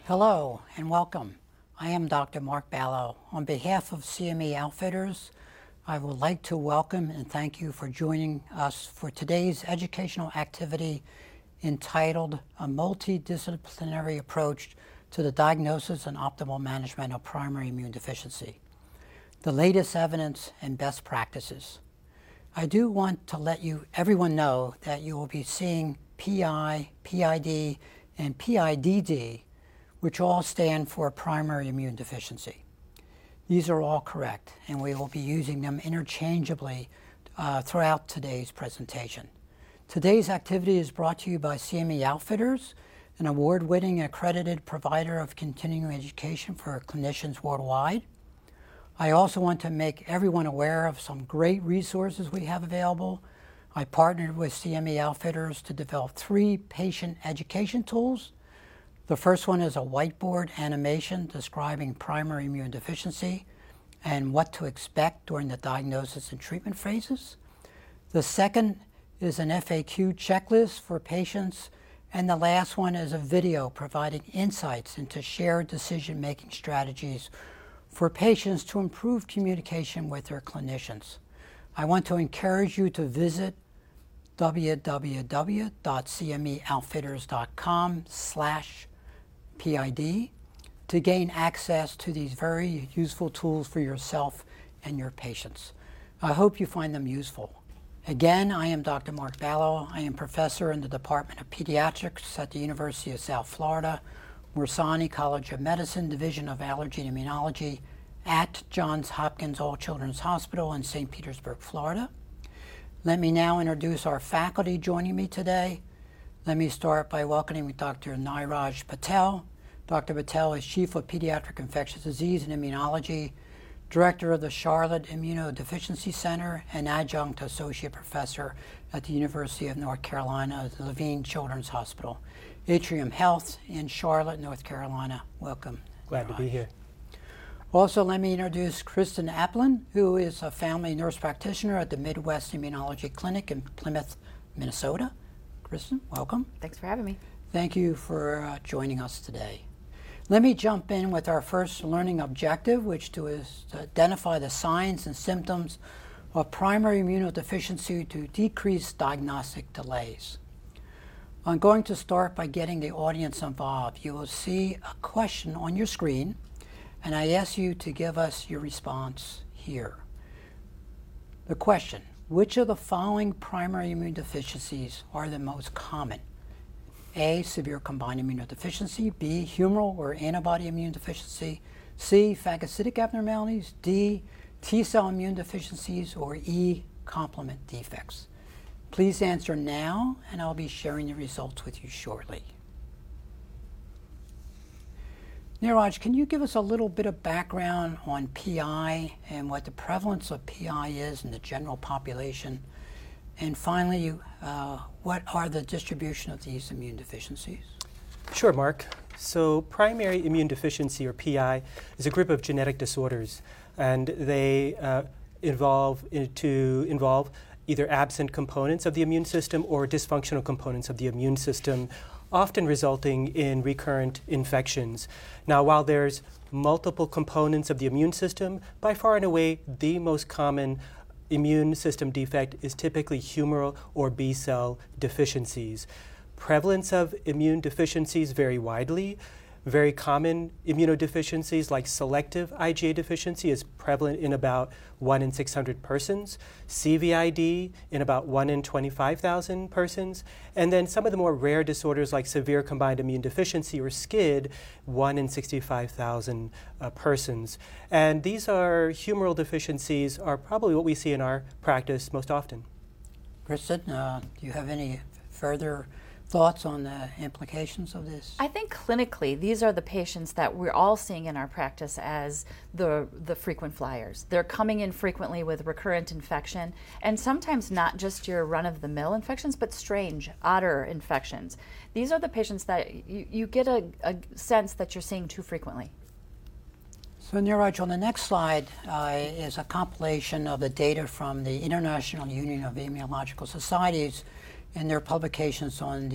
Hello and welcome. I am Dr. Mark Ballo. On behalf of CME Outfitters, I would like to welcome and thank you for joining us for today's educational activity entitled A Multidisciplinary Approach to the Diagnosis and Optimal Management of Primary Immune Deficiency, the latest evidence and best practices. I do want to let everyone know that you will be seeing PI, PID, and PIDD, which all stand for primary immune deficiency. These are all correct, and we will be using them interchangeably throughout today's presentation. Today's activity is brought to you by CME Outfitters, an award-winning accredited provider of continuing education for clinicians worldwide. I also want to make everyone aware of some great resources we have available. I partnered with CME Outfitters to develop 3 patient education tools. The first one is a whiteboard animation describing primary immune deficiency and what to expect during the diagnosis and treatment phases. The second is an FAQ checklist for patients, and the last one is a video providing insights into shared decision-making strategies for patients to improve communication with their clinicians. I want to encourage you to visit www.cmeoutfitters.com/PID to gain access to these very useful tools for yourself and your patients. I hope you find them useful. Again, I am Dr. Mark Ballo. I am professor in the Department of Pediatrics at the University of South Florida, Morsani College of Medicine, Division of Allergy and Immunology at Johns Hopkins All Children's Hospital in St. Petersburg, Florida. Let me now introduce our faculty joining me today. Let me start by welcoming Dr. Niraj Patel. Dr. Patel is Chief of Pediatric Infectious Disease and Immunology, Director of the Charlotte Immunodeficiency Center, and Adjunct Associate Professor at the University of North Carolina at the Levine Children's Hospital, Atrium Health in Charlotte, North Carolina. Welcome. Glad to be here. Also, let me introduce Kristen Applin, who is a family nurse practitioner at the Midwest Immunology Clinic in Plymouth, Minnesota. Kristen, welcome. Thanks for having me. Thank you for joining us today. Let me jump in with our first learning objective, which is to identify the signs and symptoms of primary immunodeficiency to decrease diagnostic delays. I'm going to start by getting the audience involved. You will see a question on your screen, and I ask you to give us your response here. The question: which of the following primary immune deficiencies are the most common? A, severe combined immunodeficiency. B, humoral or antibody immune deficiency. C, phagocytic abnormalities. D, T-cell immune deficiencies. Or E, complement defects. Please answer now, and I'll be sharing the results with you shortly. Niraj, can you give us a little bit of background on PI and what the prevalence of PI is in the general population? And finally, what are the distribution of these immune deficiencies? Sure, Mark. So primary immune deficiency, or PI, is a group of genetic disorders, and they involve either absent components of the immune system or dysfunctional components of the immune system, often resulting in recurrent infections. Now, while there's multiple components of the immune system, by far and away the most common immune system defect is typically humoral or B-cell deficiencies. Prevalence of immune deficiencies vary widely. Very common immunodeficiencies like selective IgA deficiency is prevalent in about 1 in 600 persons, CVID in about 1 in 25,000 persons, and then some of the more rare disorders like severe combined immune deficiency, or SCID, 1 in 65,000 persons. And these humoral deficiencies are probably what we see in our practice most often. Kristen, do you have any further thoughts on the implications of this? I think clinically, these are the patients that we're all seeing in our practice as the frequent flyers. They're coming in frequently with recurrent infection, and sometimes not just your run-of-the-mill infections, but strange, odder infections. These are the patients that you get a sense that you're seeing too frequently. So Niraj, on the next slide is a compilation of the data from the International Union of Immunological Societies in their publications on the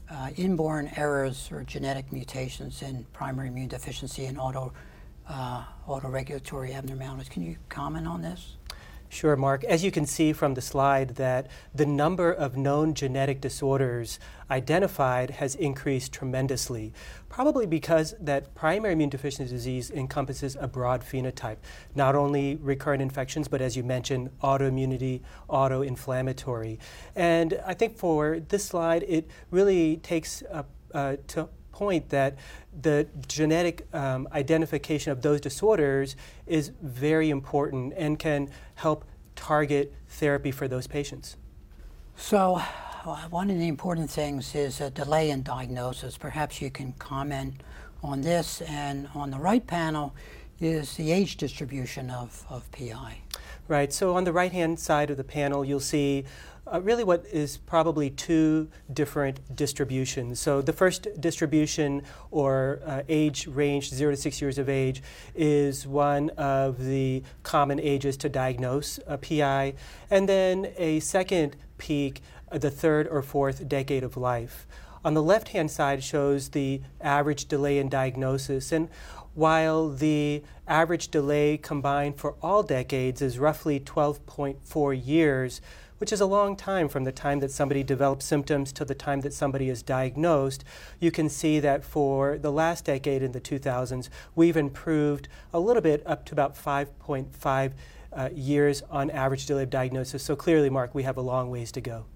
inborn errors or genetic mutations in primary immune deficiency and autoregulatory abnormalities. Can you comment on this? Sure, Mark. As you can see from the slide, that the number of known genetic disorders identified has increased tremendously, probably because that primary immune deficiency disease encompasses a broad phenotype, not only recurrent infections, but as you mentioned, autoimmunity, autoinflammatory. And I think for this slide, it really takes to point that the genetic identification of those disorders is very important and can help target therapy for those patients. So one of the important things is a delay in diagnosis. Perhaps you can comment on this. And on the right panel is the age distribution of PI. Right. So on the right-hand side of the panel, you'll see really what is probably two different distributions. So the first distribution, or age range 0 to 6 years of age, is one of the common ages to diagnose a PI. And then a second peak, the third or fourth decade of life. On the left-hand side shows the average delay in diagnosis. And while the average delay combined for all decades is roughly 12.4 years, which is a long time from the time that somebody develops symptoms to the time that somebody is diagnosed, you can see that for the last decade, in the 2000s, we've improved a little bit up to about 5.5 years on average delay of diagnosis. So clearly, Mark, we have a long ways to go.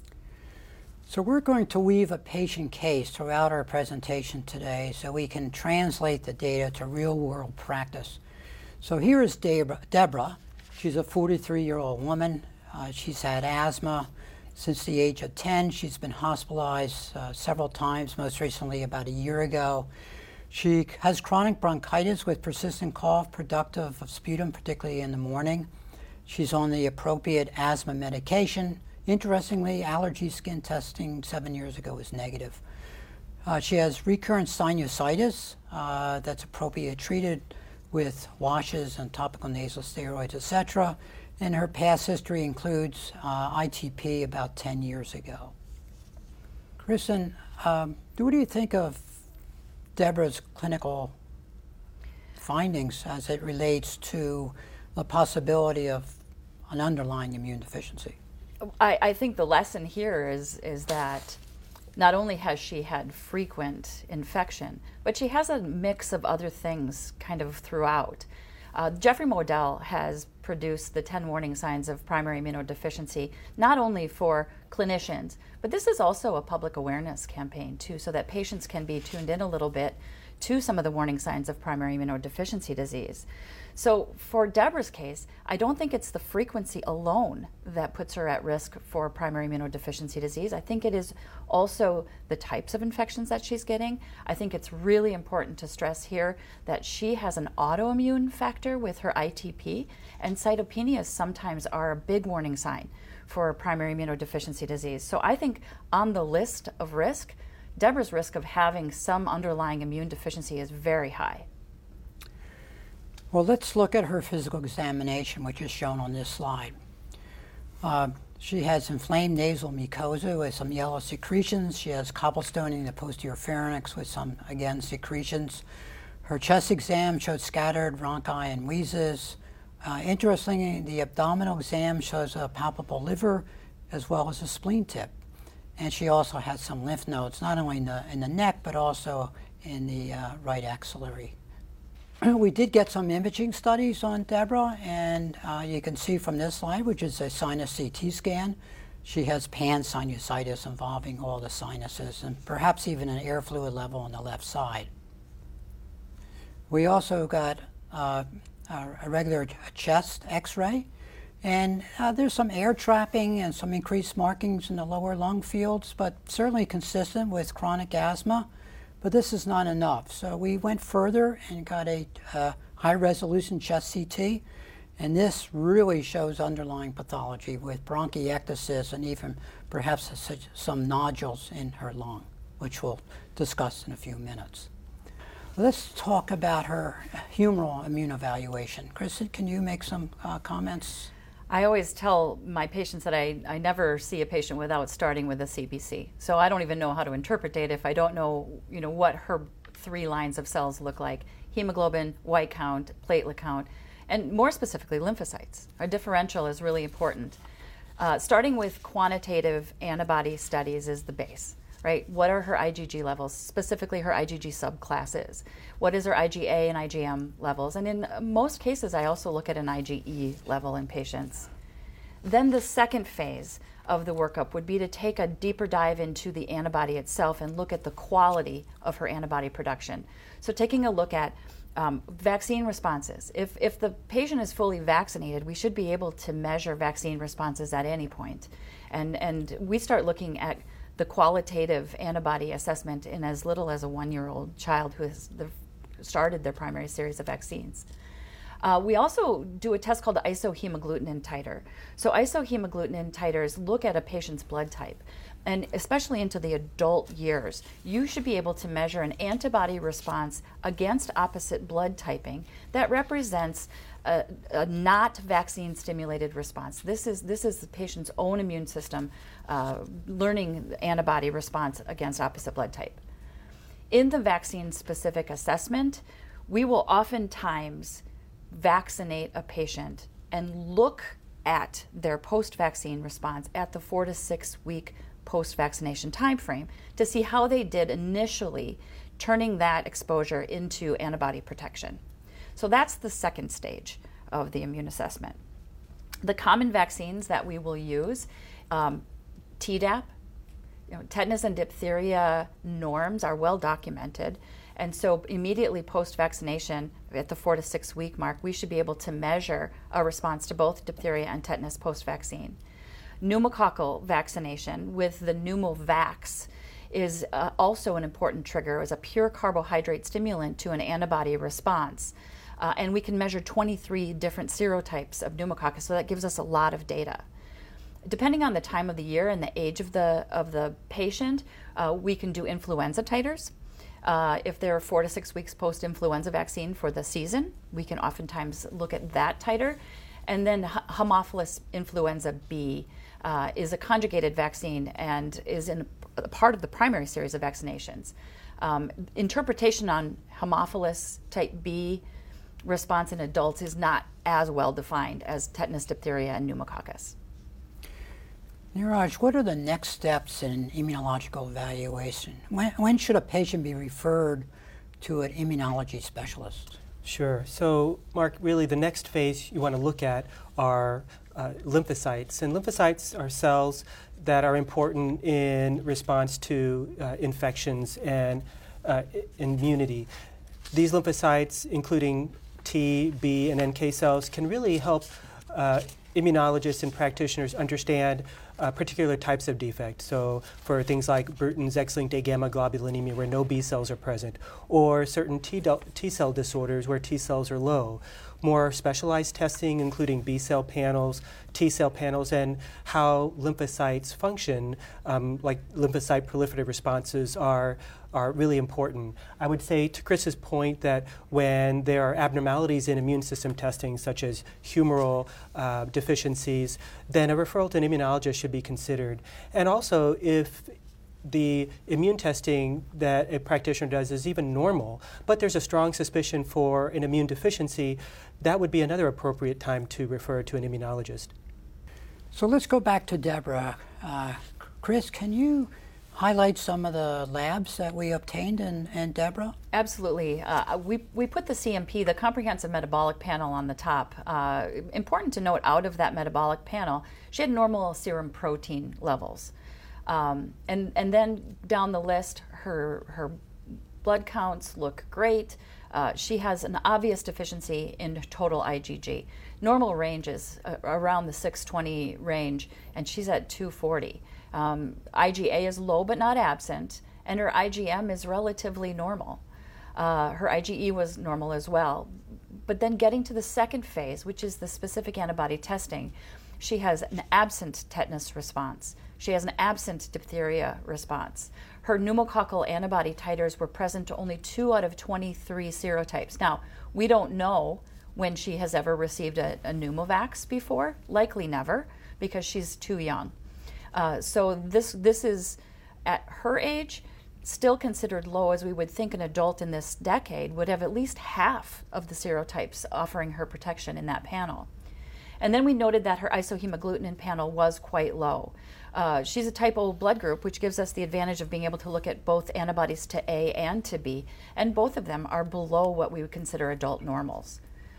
So we're going to weave a patient case throughout our presentation today so we can translate the data to real-world practice. So here is Deborah. She's a 43-year-old woman. She's had asthma since the age of 10. She's been hospitalized several times, most recently about a year ago. She has chronic bronchitis with persistent cough, productive of sputum, particularly in the morning. She's on the appropriate asthma medication. Interestingly, allergy skin testing 7 years ago was negative. She has recurrent sinusitis that's appropriately treated with washes and topical nasal steroids, etc. And her past history includes ITP about 10 years ago. Kristen, what do you think of Deborah's clinical findings as it relates to the possibility of an underlying immune deficiency? I think the lesson here is that not only has she had frequent infection, but she has a mix of other things kind of throughout. Jeffrey Modell has produced the 10 warning signs of primary immunodeficiency, not only for clinicians, but this is also a public awareness campaign too, so that patients can be tuned in a little bit to some of the warning signs of primary immunodeficiency disease. So for Deborah's case, I don't think it's the frequency alone that puts her at risk for primary immunodeficiency disease. I think it is also the types of infections that she's getting. I think it's really important to stress here that she has an autoimmune factor with her ITP, and cytopenias sometimes are a big warning sign for primary immunodeficiency disease. So I think on the list of risk, Deborah's risk of having some underlying immune deficiency is very high. Well, let's look at her physical examination, which is shown on this slide. She has inflamed nasal mucosa with some yellow secretions. She has cobblestoning in the posterior pharynx with some, again, secretions. Her chest exam showed scattered bronchi and wheezes. Interestingly, the abdominal exam shows a palpable liver as well as a spleen tip. And she also has some lymph nodes, not only in the neck, but also in the right axillary. We did get some imaging studies on Deborah, and you can see from this slide, which is a sinus CT scan, she has pansinusitis involving all the sinuses and perhaps even an air fluid level on the left side. We also got a regular chest x-ray, and there's some air trapping and some increased markings in the lower lung fields, but certainly consistent with chronic asthma. But this is not enough. So we went further and got a high-resolution chest CT, and this really shows underlying pathology with bronchiectasis and even perhaps some nodules in her lung, which we'll discuss in a few minutes. Let's talk about her humoral immune evaluation. Kristen, can you make some comments? I always tell my patients that I never see a patient without starting with a CBC. So I don't even know how to interpret data if I don't know, what her 3 lines of cells look like: hemoglobin, white count, platelet count, and more specifically, lymphocytes. Our differential is really important. Starting with quantitative antibody studies is the base, right? What are her IgG levels, specifically her IgG subclasses? What is her IgA and IgM levels? And in most cases, I also look at an IgE level in patients. Then the second phase of the workup would be to take a deeper dive into the antibody itself and look at the quality of her antibody production. So taking a look at vaccine responses. If the patient is fully vaccinated, we should be able to measure vaccine responses at any point. And we start looking at the qualitative antibody assessment in as little as a 1-year-old child who has started their primary series of vaccines. We also do a test called the isohemagglutinin titer. So isohemagglutinin titers look at a patient's blood type. And especially into the adult years, you should be able to measure an antibody response against opposite blood typing that represents a not vaccine stimulated response. This is the patient's own immune system learning antibody response against opposite blood type. In the vaccine specific assessment, we will oftentimes vaccinate a patient and look at their post-vaccine response at the 4 to 6 week post-vaccination time frame to see how they did initially, turning that exposure into antibody protection. So that's the second stage of the immune assessment. The common vaccines that we will use, Tdap, tetanus and diphtheria norms are well documented. And so immediately post-vaccination, at the 4 to 6 week mark, we should be able to measure a response to both diphtheria and tetanus post-vaccine. Pneumococcal vaccination with the Pneumovax is also an important trigger as a pure carbohydrate stimulant to an antibody response. And we can measure 23 different serotypes of pneumococcus, so that gives us a lot of data. Depending on the time of the year and the age of the patient, we can do influenza titers. If they're 4 to 6 weeks post-influenza vaccine for the season, we can oftentimes look at that titer. And then Haemophilus influenza B is a conjugated vaccine and is in a part of the primary series of vaccinations. Interpretation on Haemophilus type B response in adults is not as well defined as tetanus, diphtheria, and pneumococcus. Neeraj, what are the next steps in immunological evaluation? When should a patient be referred to an immunology specialist? Sure. So, Mark, really the next phase you want to look at are lymphocytes. And lymphocytes are cells that are important in response to infections and immunity. These lymphocytes, including T, B, and NK cells, can really help immunologists and practitioners understand particular types of defects. So for things like Bruton's X-linked A gamma globulinemia where no B cells are present, or certain T cell disorders where T cells are low. More specialized testing, including B cell panels, T cell panels, and how lymphocytes function, like lymphocyte proliferative responses are really important. I would say to Chris's point that when there are abnormalities in immune system testing, such as humoral deficiencies, then a referral to an immunologist should be considered. And also, if the immune testing that a practitioner does is even normal, but there's a strong suspicion for an immune deficiency, that would be another appropriate time to refer to an immunologist. So let's go back to Deborah. Chris, can you highlight some of the labs that we obtained in Deborah? Absolutely. We put the CMP, the Comprehensive Metabolic Panel, on the top. Important to note, out of that metabolic panel, she had normal serum protein levels. And then down the list, her blood counts look great. She has an obvious deficiency in total IgG. Normal range is around the 620 range, and she's at 240. IgA is low but not absent, and her IgM is relatively normal. Her IgE was normal as well. But then getting to the second phase, which is the specific antibody testing, she has an absent tetanus response. She has an absent diphtheria response. Her pneumococcal antibody titers were present to only 2 out of 23 serotypes. Now, we don't know when she has ever received a pneumovax before, likely never, because she's too young. So this is, at her age, still considered low, as we would think an adult in this decade would have at least half of the serotypes offering her protection in that panel. And then we noted that her isohemagglutinin panel was quite low. She's a type O blood group, which gives us the advantage of being able to look at both antibodies to A and to B, and both of them are below what we would consider adult normals.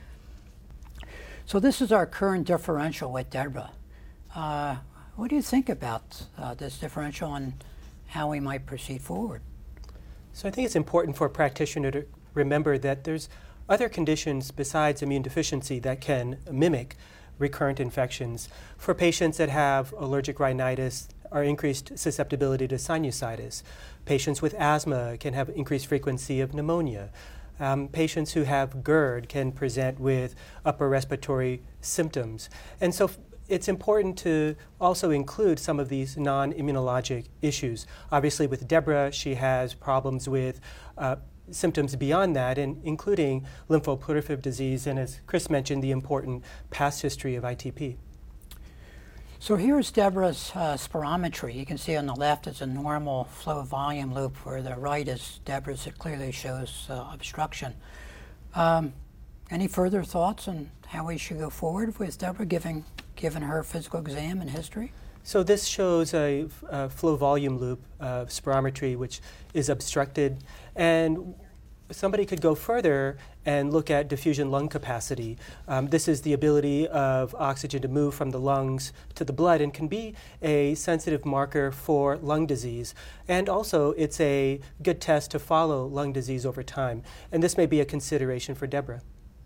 So this is our current differential with Deborah. What do you think about this differential and how we might proceed forward? So I think it's important for a practitioner to remember that there's other conditions besides immune deficiency that can mimic recurrent infections. For patients that have allergic rhinitis or increased susceptibility to sinusitis, patients with asthma can have increased frequency of pneumonia. Patients who have GERD can present with upper respiratory symptoms. And so it's important to also include some of these non-immunologic issues. Obviously with Deborah, she has problems with symptoms beyond that, including lymphoproliferative disease, and as Chris mentioned, the important past history of ITP. So here's Deborah's spirometry. You can see on the left is a normal flow volume loop, where the right is Deborah's. It clearly shows obstruction. Any further thoughts on how we should go forward with Deborah, given her physical exam and history? So this shows a flow volume loop of spirometry, which is obstructed. And somebody could go further and look at diffusion lung capacity. This is the ability of oxygen to move from the lungs to the blood and can be a sensitive marker for lung disease. And also, it's a good test to follow lung disease over time. And this may be a consideration for Deborah.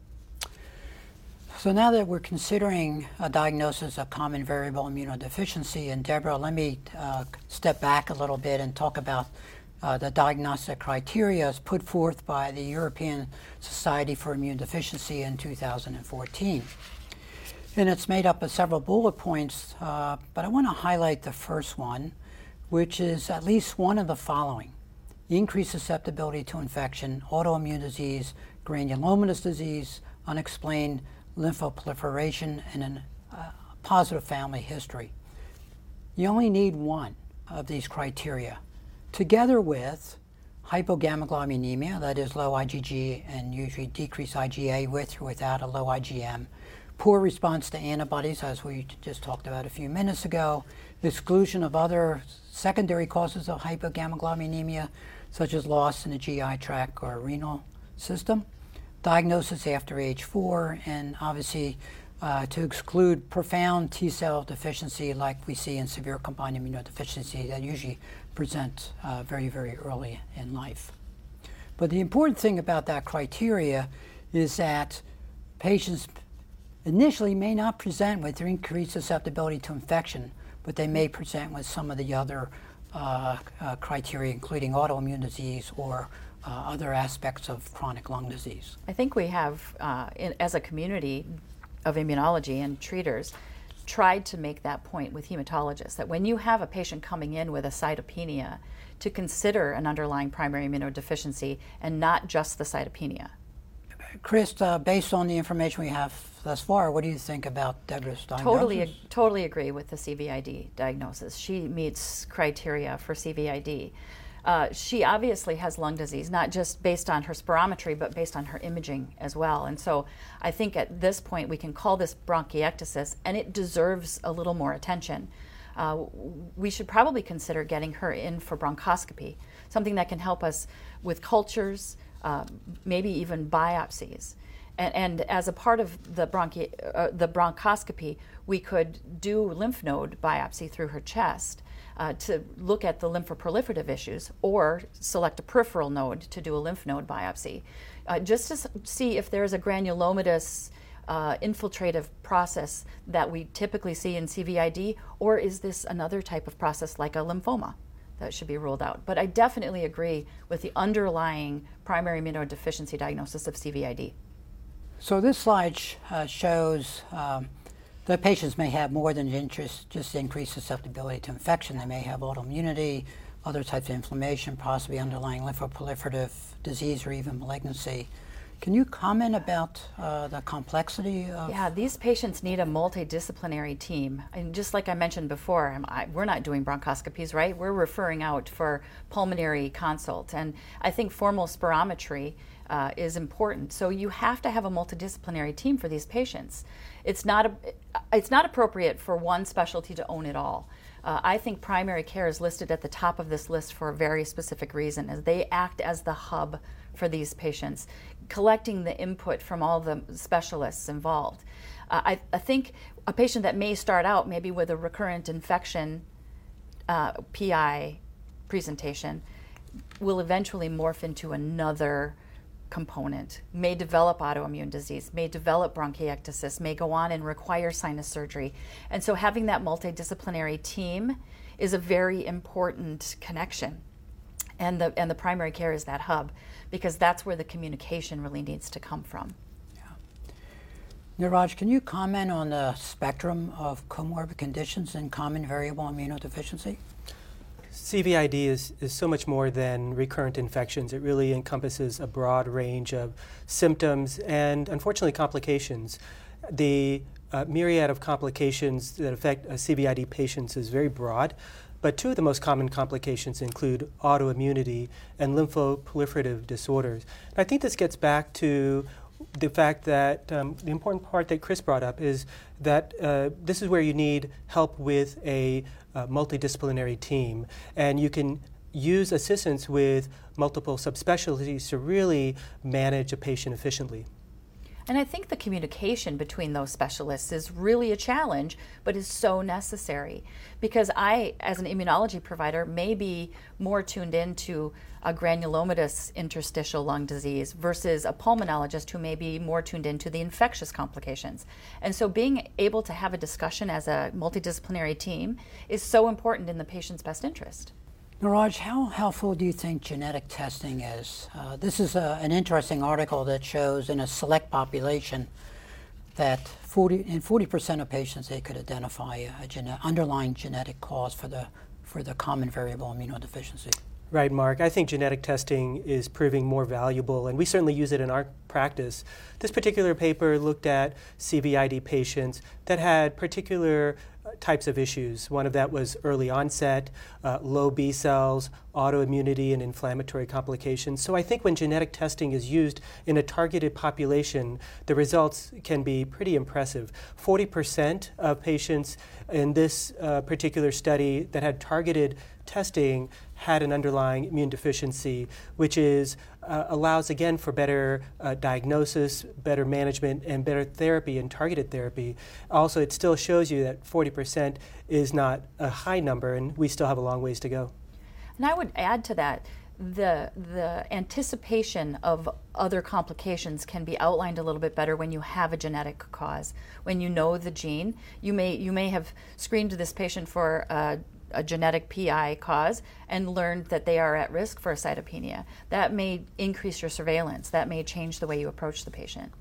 So now that we're considering a diagnosis of common variable immunodeficiency in Deborah, let me step back a little bit and talk about the diagnostic criteria as put forth by the European Society for Immune Deficiency in 2014. And it's made up of several bullet points, but I want to highlight the first one, which is at least one of the following: increased susceptibility to infection, autoimmune disease, granulomatous disease, unexplained lymphoproliferation, and a positive family history. You only need one of these criteria, together with hypogammaglobulinemia, that is low IgG and usually decreased IgA with or without a low IgM, poor response to antibodies, as we just talked about a few minutes ago, exclusion of other secondary causes of hypogammaglobulinemia, such as loss in the GI tract or renal system, diagnosis after age 4, and obviously to exclude profound T-cell deficiency like we see in severe combined immunodeficiency that usually present very, very early in life. But the important thing about that criteria is that patients initially may not present with increased susceptibility to infection, but they may present with some of the other criteria, including autoimmune disease or other aspects of chronic lung disease. I think we have, as a community of immunology and treaters, tried to make that point with hematologists, that when you have a patient coming in with a cytopenia, to consider an underlying primary immunodeficiency and not just the cytopenia. Chris, based on the information we have thus far, what do you think about Deborah's diagnosis? Totally agree with the CVID diagnosis. She meets criteria for CVID. She obviously has lung disease, not just based on her spirometry, but based on her imaging as well. And so I think at this point we can call this bronchiectasis, and it deserves a little more attention. We should probably consider getting her in for bronchoscopy, something that can help us with cultures, maybe even biopsies. And as a part of the bronchoscopy, we could do lymph node biopsy through her chest to look at the lymphoproliferative issues, or select a peripheral node to do a lymph node biopsy, just to see if there's a granulomatous infiltrative process that we typically see in CVID, or is this another type of process like a lymphoma that should be ruled out. But I definitely agree with the underlying primary immunodeficiency diagnosis of CVID. So this slide shows that patients may have more than just increased susceptibility to infection. They may have autoimmunity, other types of inflammation, possibly underlying lymphoproliferative disease or even malignancy. Can you comment about the complexity of? Yeah, these patients need a multidisciplinary team. And just like I mentioned before, we're not doing bronchoscopies, right? We're referring out for pulmonary consult. And I think formal spirometry is important. So you have to have a multidisciplinary team for these patients. It's not appropriate for one specialty to own it all. I think primary care is listed at the top of this list for a very specific reason, as they act as the hub for these patients, collecting the input from all the specialists involved. I think a patient that may start out maybe with a recurrent infection PI presentation will eventually morph into another component, may develop autoimmune disease, may develop bronchiectasis, may go on and require sinus surgery. And so having that multidisciplinary team is a very important connection. And the primary care is that hub, because that's where the communication really needs to come from. Yeah. Niraj, can you comment on the spectrum of comorbid conditions in common variable immunodeficiency? CVID is so much more than recurrent infections. It really encompasses a broad range of symptoms and, unfortunately, complications. The myriad of complications that affect CVID patients is very broad, but two of the most common complications include autoimmunity and lymphoproliferative disorders. And I think this gets back to the fact that the important part that Chris brought up is that this is where you need help with a multidisciplinary team, and you can use assistance with multiple subspecialties to really manage a patient efficiently. And I think the communication between those specialists is really a challenge, but is so necessary, because I, as an immunology provider, may be more tuned into a granulomatous interstitial lung disease versus a pulmonologist who may be more tuned into the infectious complications. And so being able to have a discussion as a multidisciplinary team is so important in the patient's best interest. Niraj, how helpful do you think genetic testing is? This is an interesting article that shows in a select population that in 40% of patients they could identify a underlying genetic cause for the common variable immunodeficiency. Right, Mark. I think genetic testing is proving more valuable, and we certainly use it in our practice. This particular paper looked at CVID patients that had particular types of issues. One of that was early onset, low B cells, autoimmunity, and inflammatory complications. So I think when genetic testing is used in a targeted population, the results can be pretty impressive. 40% of patients in this particular study that had targeted testing had an underlying immune deficiency, which allows, again, for better diagnosis, better management, and better therapy and targeted therapy. Also, it still shows you that 40% is not a high number, and we still have a long ways to go. And I would add to that, the anticipation of other complications can be outlined a little bit better when you have a genetic cause. When you know the gene, you may have screened this patient for a genetic PI cause and learned that they are at risk for a cytopenia. That may increase your surveillance. That may change the way you approach the patient.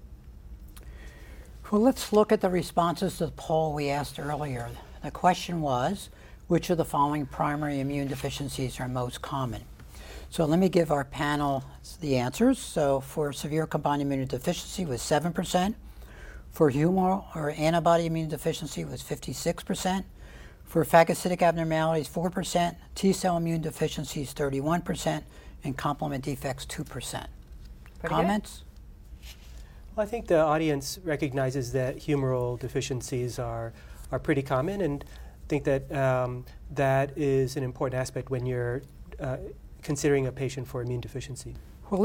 Well, let's look at the responses to the poll we asked earlier. The question was, which of the following primary immune deficiencies are most common? So let me give our panel the answers. So for severe combined immunodeficiency was 7%. For humoral or antibody immunodeficiency was 56%. For phagocytic abnormalities, 4%, T-cell immune deficiencies, 31%, and complement defects, 2%. Comments? Well, I think the audience recognizes that humoral deficiencies are pretty common, and I think that that is an important aspect when you're considering a patient for immune deficiency. Well,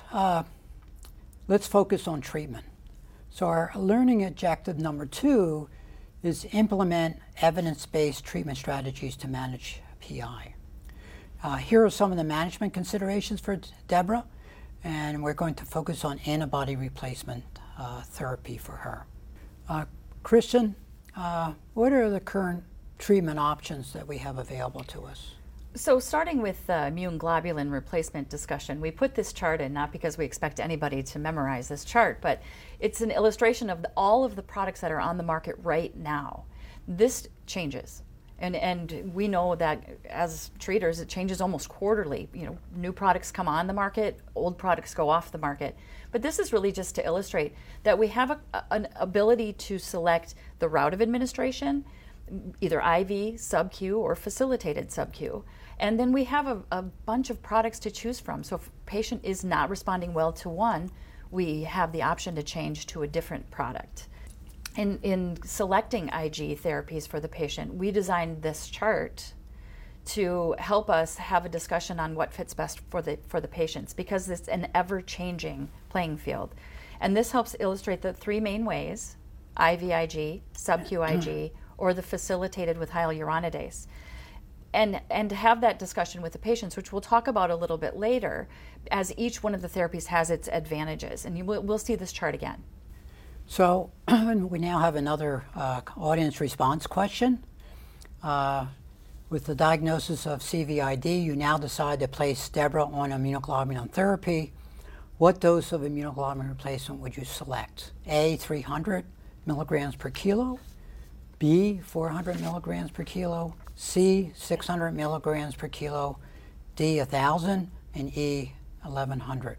let's focus on treatment. So our learning objective number 2 is implement evidence-based treatment strategies to manage PI. Here are some of the management considerations for Deborah, and we're going to focus on antibody replacement therapy for her. Christian, what are the current treatment options that we have available to us? So starting with the immune globulin replacement discussion, we put this chart in not because we expect anybody to memorize this chart, but it's an illustration of all of the products that are on the market right now. This changes. And we know that as treaters, it changes almost quarterly. New products come on the market, old products go off the market. But this is really just to illustrate that we have an ability to select the route of administration, either IV, sub-Q, or facilitated sub-Q. And then we have a bunch of products to choose from. So if a patient is not responding well to one, we have the option to change to a different product. In selecting IG therapies for the patient, we designed this chart to help us have a discussion on what fits best for the patients, because it's an ever-changing playing field. And this helps illustrate the three main ways: IVIG, sub-QIG, or the facilitated with hyaluronidase. And have that discussion with the patients, which we'll talk about a little bit later, as each one of the therapies has its advantages. And we'll see this chart again. So we now have another audience response question. With the diagnosis of CVID, you now decide to place Deborah on immunoglobulin therapy. What dose of immunoglobulin replacement would you select? A, 300 milligrams per kilo, B, 400 milligrams per kilo, C, 600 milligrams per kilo, D, 1,000, and E, 1,100.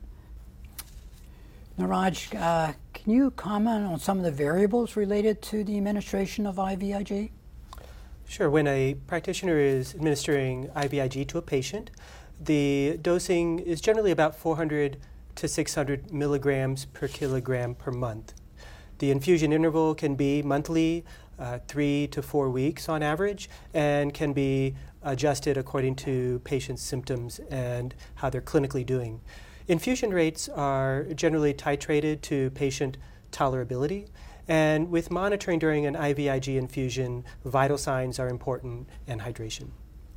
Niraj, can you comment on some of the variables related to the administration of IVIG? Sure. When a practitioner is administering IVIG to a patient, the dosing is generally about 400 to 600 milligrams per kilogram per month. The infusion interval can be monthly, 3 to 4 weeks on average, and can be adjusted according to patients' symptoms and how they're clinically doing. Infusion rates are generally titrated to patient tolerability, and with monitoring during an IVIG infusion, vital signs are important, and hydration.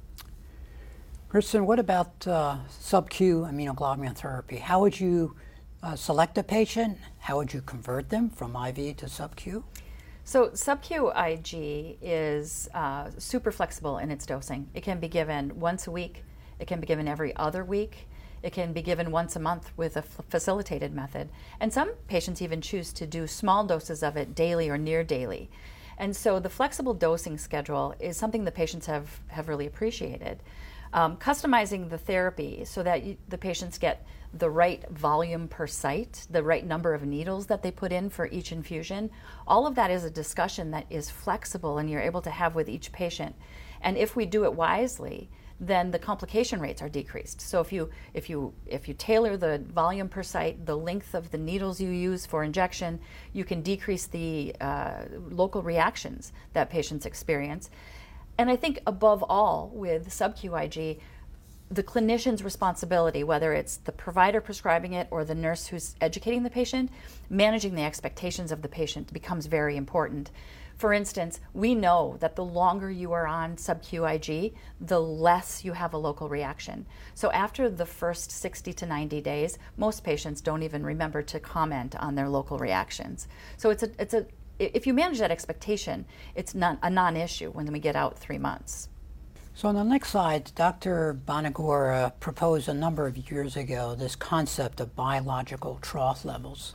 Kristen, what about sub-Q immunoglobulin therapy? How would you select a patient? How would you convert them from IV to sub-Q? So sub-Q IG is super flexible in its dosing. It can be given once a week. It can be given every other week. It can be given once a month with a facilitated method. And some patients even choose to do small doses of it daily or near daily. And so the flexible dosing schedule is something the patients have really appreciated. Customizing the therapy so that the patients get the right volume per site, the right number of needles that they put in for each infusion, all of that is a discussion that is flexible and you're able to have with each patient. And if we do it wisely, then the complication rates are decreased. So if you tailor the volume per site, the length of the needles you use for injection, you can decrease the local reactions that patients experience. And I think above all with sub-QIG, the clinician's responsibility, whether it's the provider prescribing it or the nurse who's educating the patient, managing the expectations of the patient becomes very important. For instance, we know that the longer you are on sub-QIG, the less you have a local reaction. So after the first 60 to 90 days, most patients don't even remember to comment on their local reactions. So if you manage that expectation, it's not a non-issue when we get out 3 months. So on the next slide, Dr. Banagura proposed a number of years ago this concept of biological trough levels.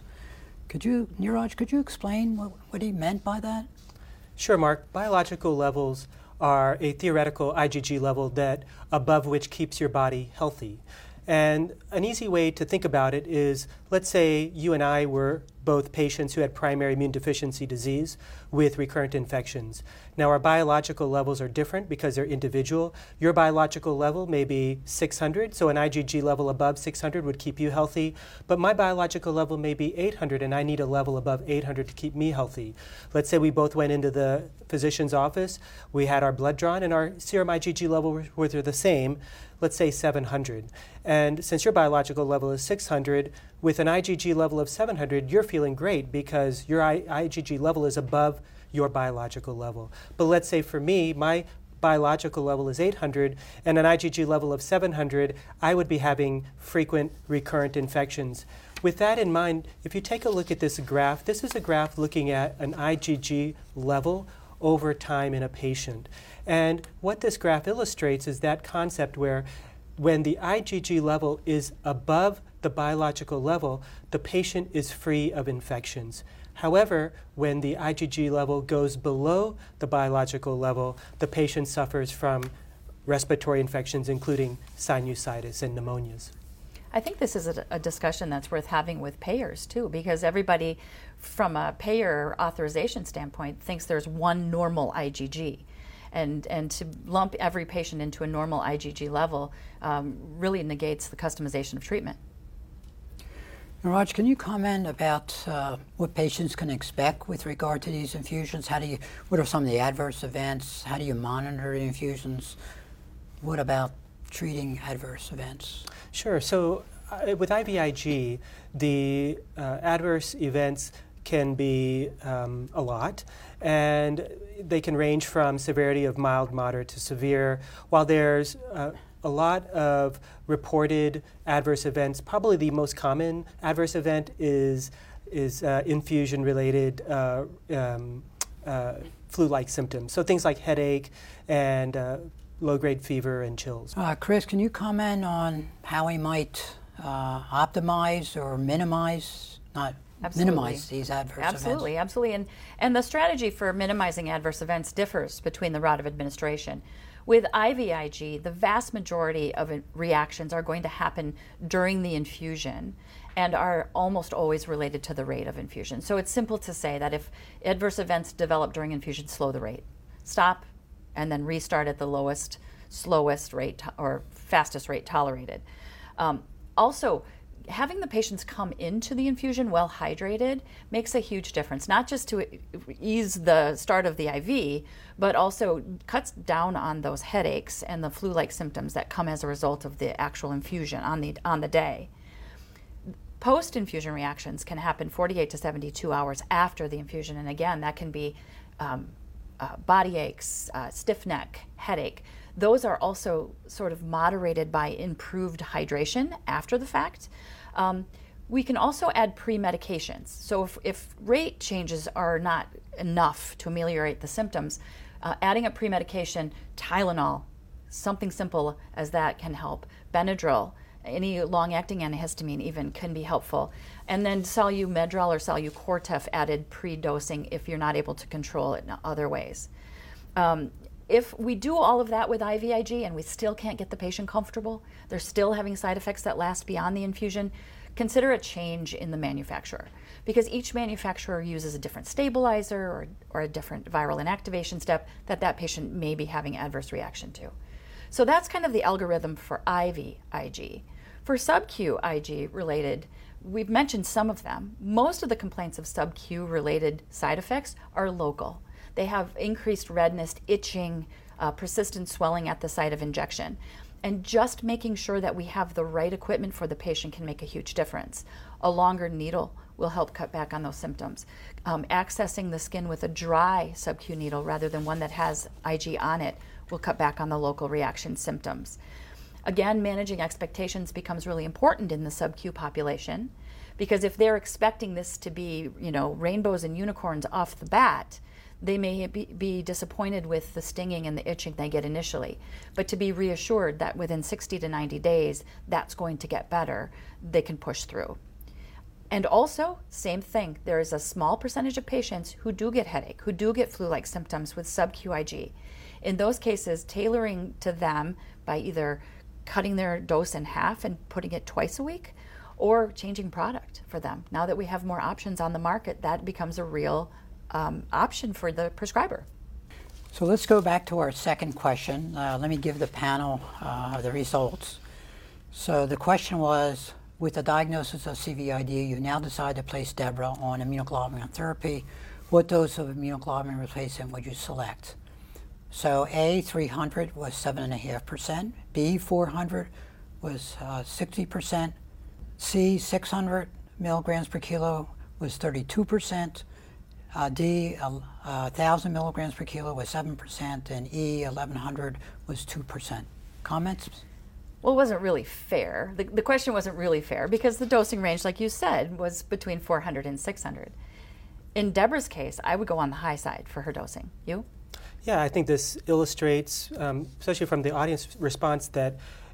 Niraj, could you explain what he meant by that? Sure, Mark. Biological levels are a theoretical IgG level that above which keeps your body healthy. And an easy way to think about it is, let's say you and I were both patients who had primary immune deficiency disease with recurrent infections. Now, our biological levels are different because they're individual. Your biological level may be 600, so an IgG level above 600 would keep you healthy. But my biological level may be 800, and I need a level above 800 to keep me healthy. Let's say we both went into the physician's office, we had our blood drawn, and our serum IgG level were the same, let's say 700. And since your biological level is 600, with an IgG level of 700, you're feeling great because your IgG level is above your biological level. But let's say for me, my biological level is 800 and an IgG level of 700, I would be having frequent recurrent infections. With that in mind, if you take a look at this graph, this is a graph looking at an IgG level over time in a patient. And what this graph illustrates is that concept where when the IgG level is above the biological level, the patient is free of infections. However, when the IgG level goes below the biological level, the patient suffers from respiratory infections, including sinusitis and pneumonias. I think this is a discussion that's worth having with payers too, because everybody from a payer authorization standpoint thinks there's one normal IgG. And to lump every patient into a normal IgG level really negates the customization of treatment. Raj, can you comment about what patients can expect with regard to these infusions? What are some of the adverse events? How do you monitor the infusions? What about treating adverse events? Sure. So with IVIG, the adverse events can be a lot, and they can range from severity of mild, moderate to severe. While there's a lot of reported adverse events, probably the most common adverse event is infusion-related flu-like symptoms. So things like headache and low-grade fever and chills. Chris, can you comment on how we might optimize or minimize these adverse events? Absolutely. And the strategy for minimizing adverse events differs between the route of administration. With IVIG, the vast majority of reactions are going to happen during the infusion and are almost always related to the rate of infusion. So it's simple to say that if adverse events develop during infusion, slow the rate. Stop and then restart at the lowest, slowest rate or fastest rate tolerated. Also, having the patients come into the infusion well hydrated makes a huge difference, not just to ease the start of the IV, but also cuts down on those headaches and the flu-like symptoms that come as a result of the actual infusion on the day. Post-infusion reactions can happen 48 to 72 hours after the infusion, and again, that can be body aches, stiff neck, headache. Those are also sort of moderated by improved hydration after the fact. We can also add pre-medications. So if rate changes are not enough to ameliorate the symptoms, adding a pre-medication, Tylenol, something simple as that can help. Benadryl, any long-acting antihistamine even can be helpful. And then Solu-Medrol or Solu-Cortef added pre-dosing if you're not able to control it in other ways. If we do all of that with IVIG and we still can't get the patient comfortable, they're still having side effects that last beyond the infusion, consider a change in the manufacturer, because each manufacturer uses a different stabilizer or a different viral inactivation step that patient may be having adverse reaction to. So that's kind of the algorithm for IVIG. For sub-Q IG related, we've mentioned some of them. Most of the complaints of sub-Q related side effects are local. They have increased redness, itching, persistent swelling at the site of injection. And just making sure that we have the right equipment for the patient can make a huge difference. A longer needle will help cut back on those symptoms. Accessing the skin with a dry sub-Q needle rather than one that has IG on it will cut back on the local reaction symptoms. Again, managing expectations becomes really important in the sub-Q population, because if they're expecting this to be, rainbows and unicorns off the bat, they may be disappointed with the stinging and the itching they get initially. But to be reassured that within 60 to 90 days, that's going to get better, they can push through. And also, same thing, there is a small percentage of patients who do get headache, who do get flu-like symptoms with sub-Q IG. In those cases, tailoring to them by either cutting their dose in half and putting it twice a week, or changing product for them. Now that we have more options on the market, that becomes a real option for the prescriber. So let's go back to our second question. Let me give the panel the results. So the question was, with the diagnosis of CVID, you now decide to place Deborah on immunoglobulin therapy. What dose of immunoglobulin replacement would you select? So A, 300 was 7.5%. B, 400 was 60%. C, 600 milligrams per kilo was 32%. D, 1,000 milligrams per kilo was 7%, and E, 1,100 was 2%. Comments? Well, it wasn't really fair. The question wasn't really fair because the dosing range, like you said, was between 400 and 600. In Deborah's case, I would go on the high side for her dosing. You? Yeah, I think this illustrates, especially from the audience response, that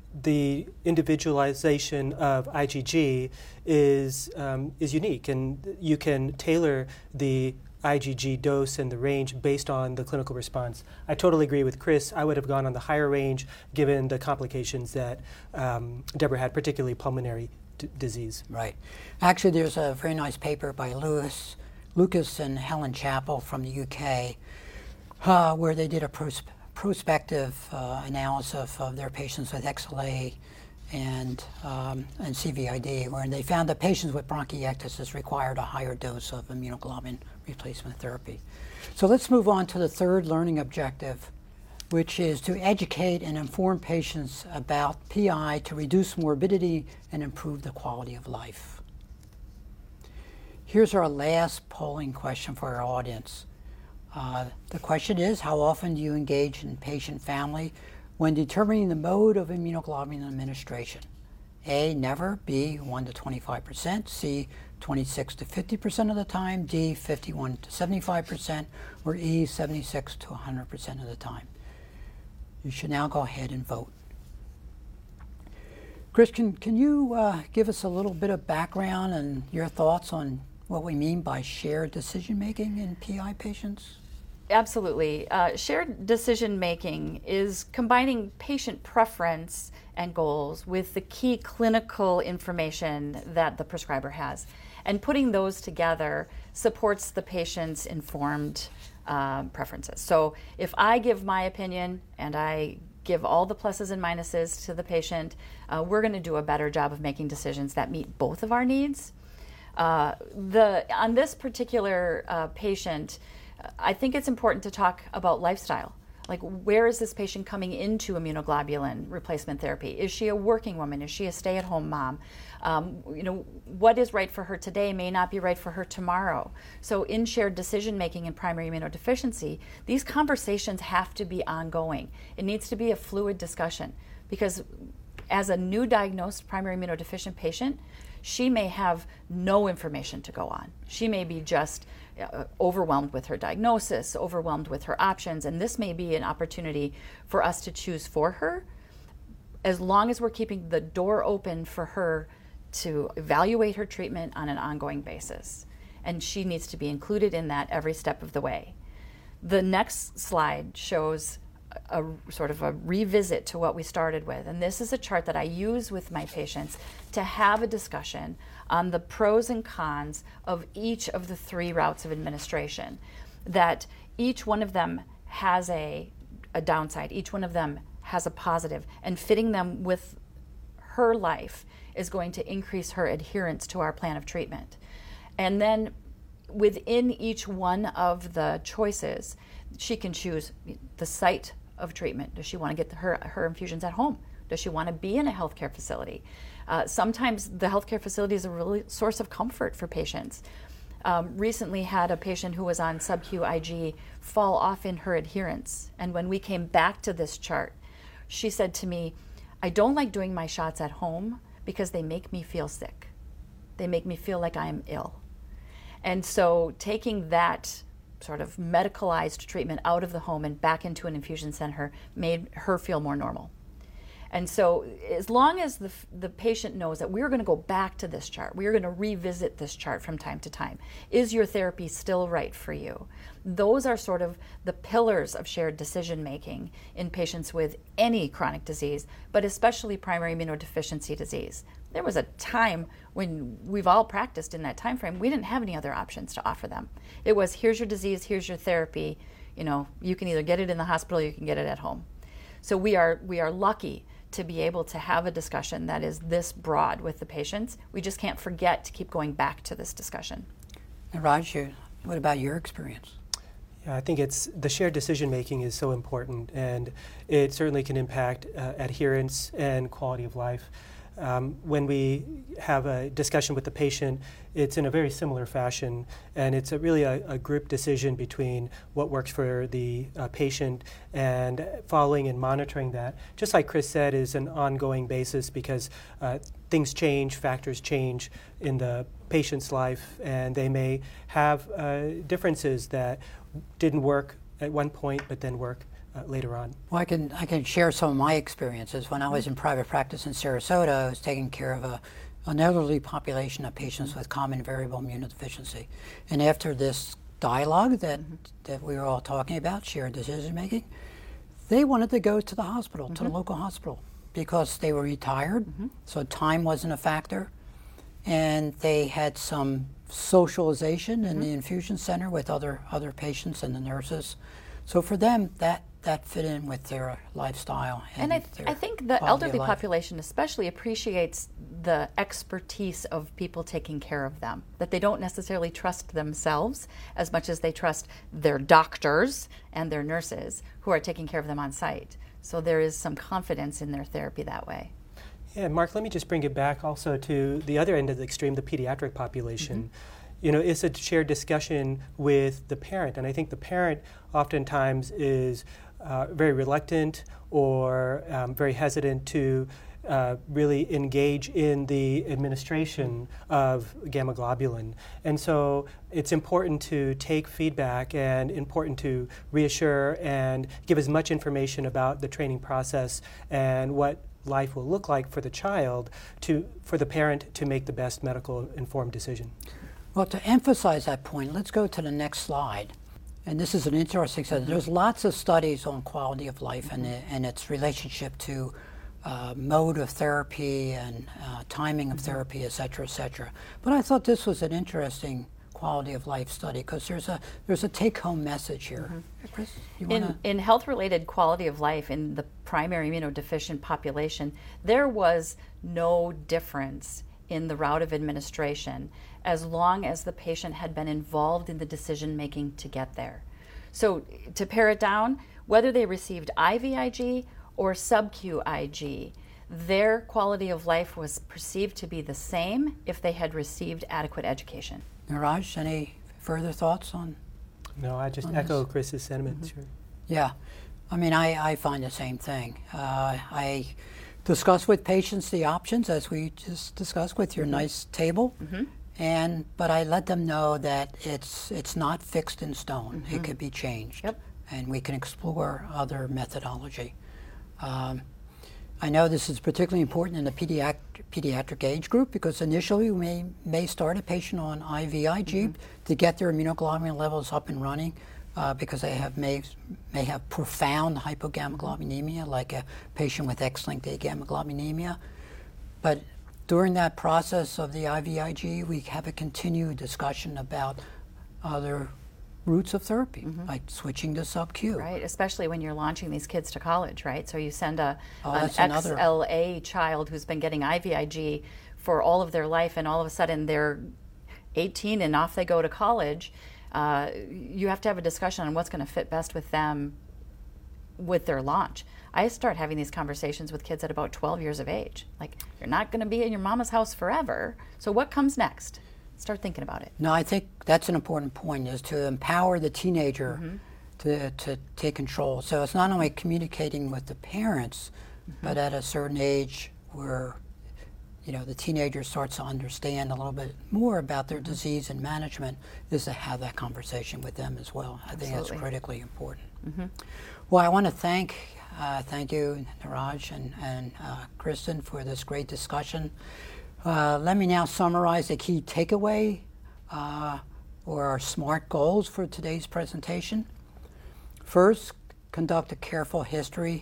the individualization of IgG is unique, and you can tailor the IgG dose and the range based on the clinical response. I totally agree with Chris. I would have gone on the higher range given the complications that Deborah had, particularly pulmonary disease. Right. Actually, there's a very nice paper by Lucas and Helen Chappell from the UK where they did a prospective analysis of their patients with XLA and CVID, where they found that patients with bronchiectasis required a higher dose of immunoglobulin replacement therapy. So let's move on to the third learning objective, which is to educate and inform patients about PI to reduce morbidity and improve the quality of life. Here's our last polling question for our audience. The question is, how often do you engage in patient family when determining the mode of immunoglobulin administration? A, never. B, 1 to 25%. C, 26 to 50% of the time. D, 51 to 75%. Or E, 76 to 100% of the time. You should now go ahead and vote. Christian, can you give us a little bit of background and your thoughts on what we mean by shared decision-making in PI patients? Absolutely. Shared decision-making is combining patient preference and goals with the key clinical information that the prescriber has. And putting those together supports the patient's informed preferences. So if I give my opinion and I give all the pluses and minuses to the patient, we're going to do a better job of making decisions that meet both of our needs. On this particular patient, I think it's important to talk about lifestyle. Like, where is this patient coming into immunoglobulin replacement therapy? Is she a working woman? Is she a stay-at-home mom? What is right for her today may not be right for her tomorrow. So in shared decision-making in primary immunodeficiency, these conversations have to be ongoing. It needs to be a fluid discussion, because as a new diagnosed primary immunodeficient patient, she may have no information to go on. She may be just overwhelmed with her diagnosis, overwhelmed with her options, and this may be an opportunity for us to choose for her, as long as we're keeping the door open for her to evaluate her treatment on an ongoing basis. And she needs to be included in that every step of the way. The next slide shows a sort of a revisit to what we started with. And this is a chart that I use with my patients to have a discussion on the pros and cons of each of the three routes of administration. That each one of them has a downside, each one of them has a positive, and fitting them with her life is going to increase her adherence to our plan of treatment. And then within each one of the choices, she can choose the site of treatment. Does she want to get her infusions at home? Does she want to be in a healthcare facility? Sometimes the healthcare facility is a really source of comfort for patients. Recently had a patient who was on sub-Q IG fall off in her adherence. And when we came back to this chart, she said to me, I don't like doing my shots at home because they make me feel sick. They make me feel like I am ill. And so taking that sort of medicalized treatment out of the home and back into an infusion center made her feel more normal. And so as long as the patient knows that we're going to go back to this chart, we're going to revisit this chart from time to time. Is your therapy still right for you? Those are sort of the pillars of shared decision making in patients with any chronic disease, but especially primary immunodeficiency disease. There was a time when we've all practiced in that time frame, we didn't have any other options to offer them. It was, here's your disease, here's your therapy. You can either get it in the hospital or you can get it at home. So we are lucky to be able to have a discussion that is this broad with the patients. We just can't forget to keep going back to this discussion. And Raj, what about your experience? Yeah, I think the shared decision making is so important, and it certainly can impact adherence and quality of life. When we have a discussion with the patient, it's in a very similar fashion, and it's really a group decision between what works for the patient, and following and monitoring that, just like Chris said, is an ongoing basis, because things change, factors change in the patient's life, and they may have differences that didn't work at one point but then work later on. Well, I can share some of my experiences. When I was in private practice in Sarasota, I was taking care of an elderly population of patients with common variable immunodeficiency. And after this dialogue that we were all talking about, shared decision making, they wanted to go to the hospital, to the local hospital, because they were retired, so time wasn't a factor. And they had some socialization in the infusion center with other patients and the nurses. So for them, that fit in with their lifestyle. And I think the elderly population especially appreciates the expertise of people taking care of them, that they don't necessarily trust themselves as much as they trust their doctors and their nurses who are taking care of them on site. So there is some confidence in their therapy that way. Yeah, Mark, let me just bring it back also to the other end of the extreme, the pediatric population. You know, it's a shared discussion with the parent, and I think the parent oftentimes is very reluctant or very hesitant to really engage in the administration of gamma globulin. And so it's important to take feedback and important to reassure and give as much information about the training process and what life will look like for the child for the parent to make the best medical informed decision. Well, to emphasize that point, let's go to the next slide. And this is an interesting study. There's lots of studies on quality of life and its relationship to mode of therapy and timing of therapy, et cetera, et cetera. But I thought this was an interesting quality of life study because there's a take-home message here. Chris, you want to? In health-related quality of life in the primary immunodeficient population, there was no difference in the route of administration as long as the patient had been involved in the decision-making to get there. So to pare it down, whether they received IVIG or sub-Q IG, their quality of life was perceived to be the same if they had received adequate education. Niraj, any further thoughts on? No, I just echo Chris's sentiments. Sure. Yeah, I mean, I find the same thing. I discuss with patients the options as we just discussed with your nice table, but I let them know that it's not fixed in stone. It could be changed, and we can explore other methodology. I know this is particularly important in the pediatric age group because initially we may start a patient on IVIG to get their immunoglobulin levels up and running because they may have profound hypogammaglobulinemia, like a patient with X-linked agammaglobulinemia. But during that process of the IVIG, we have a continued discussion about other routes of therapy, like switching to sub-Q. Right, especially when you're launching these kids to college, right? So you send an another XLA child who's been getting IVIG for all of their life, and all of a sudden they're 18 and off they go to college. You have to have a discussion on what's going to fit best with them with their launch. I start having these conversations with kids at about 12 years of age. Like, you're not going to be in your mama's house forever, so what comes next? Start thinking about it. No, I think that's an important point, is to empower the teenager to take control. So it's not only communicating with the parents, but at a certain age where the teenager starts to understand a little bit more about their disease and management, is to have that conversation with them as well. I think that's critically important. Well, I want to thank you, Niraj and Kristen, for this great discussion. Let me now summarize the key takeaway or our SMART goals for today's presentation. First, conduct a careful history,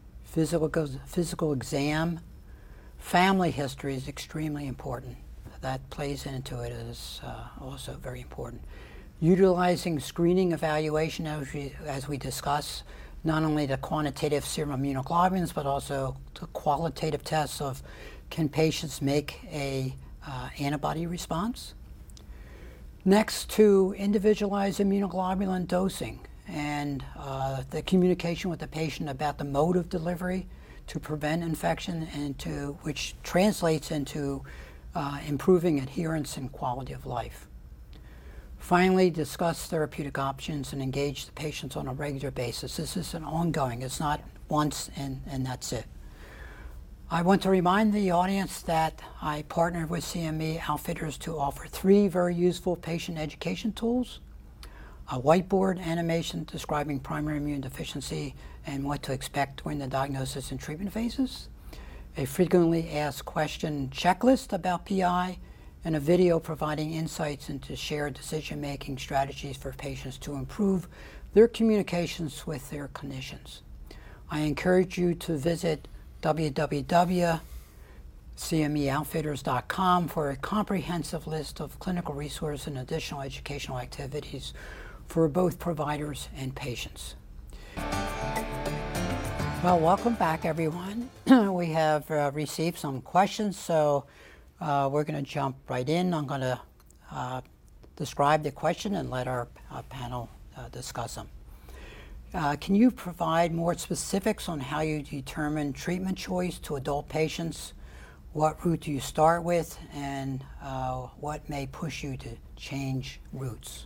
physical exam. Family history is extremely important. That plays into it is also very important. Utilizing screening evaluation as we discuss, not only the quantitative serum immunoglobulins, but also the qualitative tests of can patients make a antibody response. Next, to individualize immunoglobulin dosing and the communication with the patient about the mode of delivery to prevent infection, and which translates into improving adherence and quality of life. Finally, discuss therapeutic options and engage the patients on a regular basis. This is an ongoing, it's not once and that's it. I want to remind the audience that I partnered with CME Outfitters to offer 3 very useful patient education tools. a whiteboard animation describing primary immune deficiency and what to expect during the diagnosis and treatment phases, a frequently asked question checklist about PI, and a video providing insights into shared decision-making strategies for patients to improve their communications with their clinicians. I encourage you to visit www.cmeoutfitters.com for a comprehensive list of clinical resources and additional educational activities for both providers and patients. Well, welcome back, everyone. We have received some questions, so we're going to jump right in. I'm going to describe the question and let our panel discuss them. Can you provide more specifics on how you determine treatment choice to adult patients? What route do you start with, and what may push you to change routes?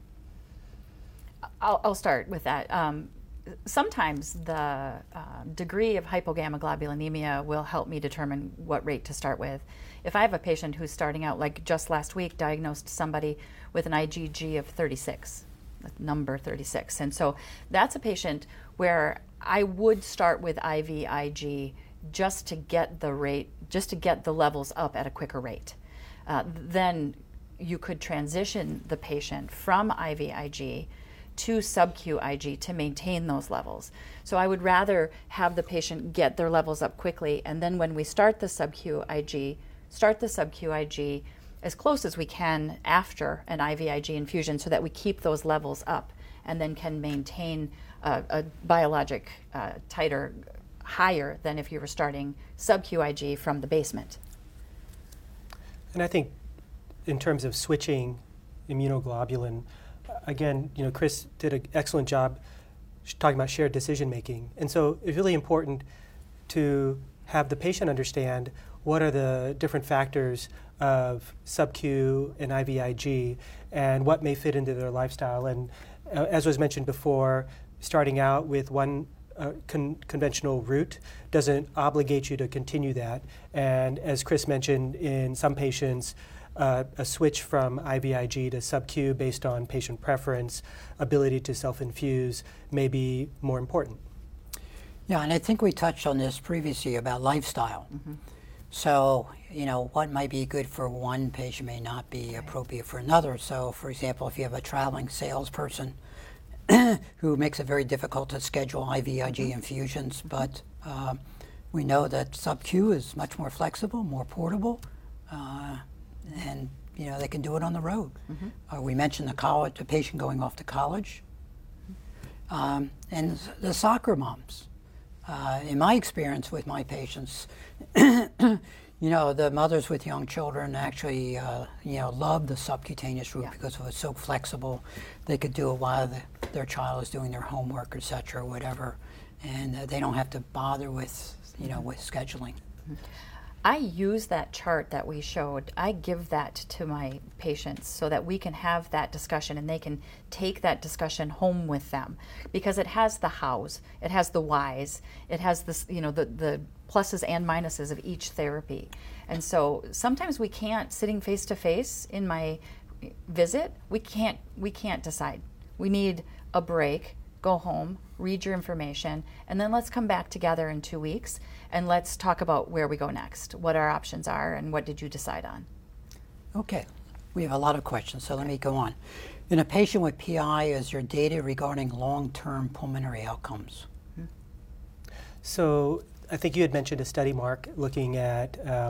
I'll start with that. Sometimes the degree of hypogammaglobulinemia will help me determine what rate to start with. If I have a patient who's starting out, like just last week, diagnosed somebody with an IgG of 36, number 36. And so that's a patient where I would start with IVIG just to get the rate, just to get the levels up at a quicker rate. Then you could transition the patient from IVIG to sub-Q IG to maintain those levels. So I would rather have the patient get their levels up quickly, and then when we start the sub-Q IG as close as we can after an IVIG infusion so that we keep those levels up and then can maintain a biologic titer higher than if you were starting sub-Q IG from the basement. And I think in terms of switching immunoglobulin, again, Chris did an excellent job talking about shared decision making. And so it's really important to have the patient understand what are the different factors of sub-Q and IVIG and what may fit into their lifestyle. And as was mentioned before, starting out with one conventional route doesn't obligate you to continue that. And as Chris mentioned, in some patients, a switch from IVIG to sub-Q based on patient preference, ability to self-infuse may be more important. Yeah, and I think we touched on this previously about lifestyle. Mm-hmm. So, what might be good for one patient may not be appropriate for another. So, for example, if you have a traveling salesperson who makes it very difficult to schedule IVIG infusions, but we know that sub-Q is much more flexible, more portable, and they can do it on the road. Mm-hmm. We mentioned the patient going off to college, and the soccer moms. In my experience with my patients, the mothers with young children actually, love the subcutaneous route because it was so flexible. They could do it while their child is doing their homework, et cetera, whatever, and they don't have to bother with, with scheduling. Mm-hmm. I use that chart that we showed. I give that to my patients so that we can have that discussion and they can take that discussion home with them, because it has the hows, it has the whys, it has this, the pluses and minuses of each therapy. And so sometimes we can't, sitting face to face in my visit, we can't decide. We need a break, go home, read your information, and then let's come back together in 2 weeks and let's talk about where we go next, what our options are, and what did you decide on. Okay, we have a lot of questions, so let me go on. In a patient with PI, is there data regarding long-term pulmonary outcomes? So I think you had mentioned a study, Mark, looking at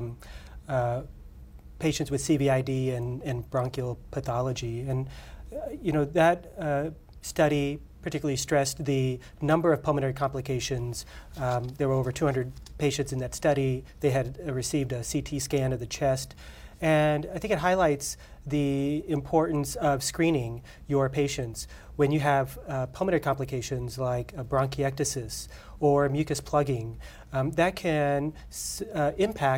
patients with CVID and bronchial pathology. And, that study particularly stressed the number of pulmonary complications. There were over 200 patients in that study. They had received a CT scan of the chest. And I think it highlights the importance of screening your patients. When you have pulmonary complications like a bronchiectasis or mucus plugging, that can impact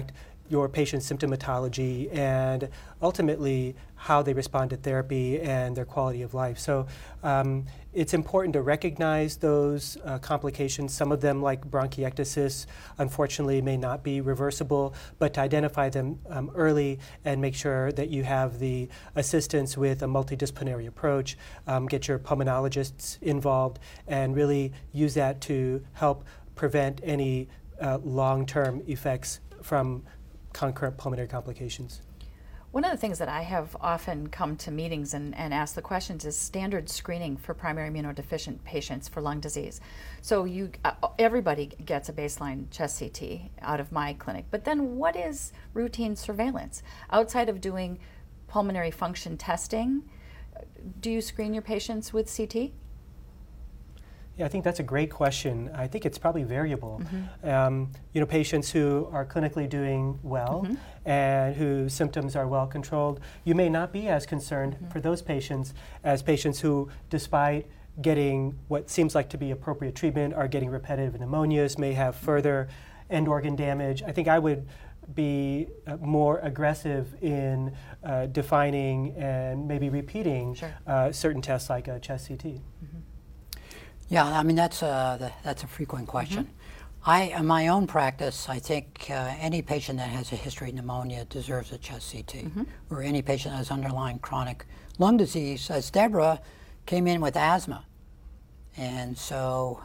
your patient's symptomatology and ultimately how they respond to therapy and their quality of life. So it's important to recognize those complications. Some of them, like bronchiectasis, unfortunately may not be reversible, but to identify them early and make sure that you have the assistance with a multidisciplinary approach, get your pulmonologists involved, and really use that to help prevent any long-term effects from concurrent pulmonary complications. One of the things that I have often come to meetings and asked the questions is standard screening for primary immunodeficient patients for lung disease. So everybody gets a baseline chest CT out of my clinic, but then what is routine surveillance? Outside of doing pulmonary function testing, do you screen your patients with CT? Yeah, I think that's a great question. I think it's probably variable. Patients who are clinically doing well and whose symptoms are well controlled, you may not be as concerned for those patients as patients who, despite getting what seems like to be appropriate treatment, are getting repetitive pneumonias, may have further end organ damage. I think I would be more aggressive in defining and maybe repeating certain tests like a chest CT. Yeah, I mean, that's a frequent question. In my own practice, I think any patient that has a history of pneumonia deserves a chest CT, or any patient that has underlying chronic lung disease. As Deborah came in with asthma, and so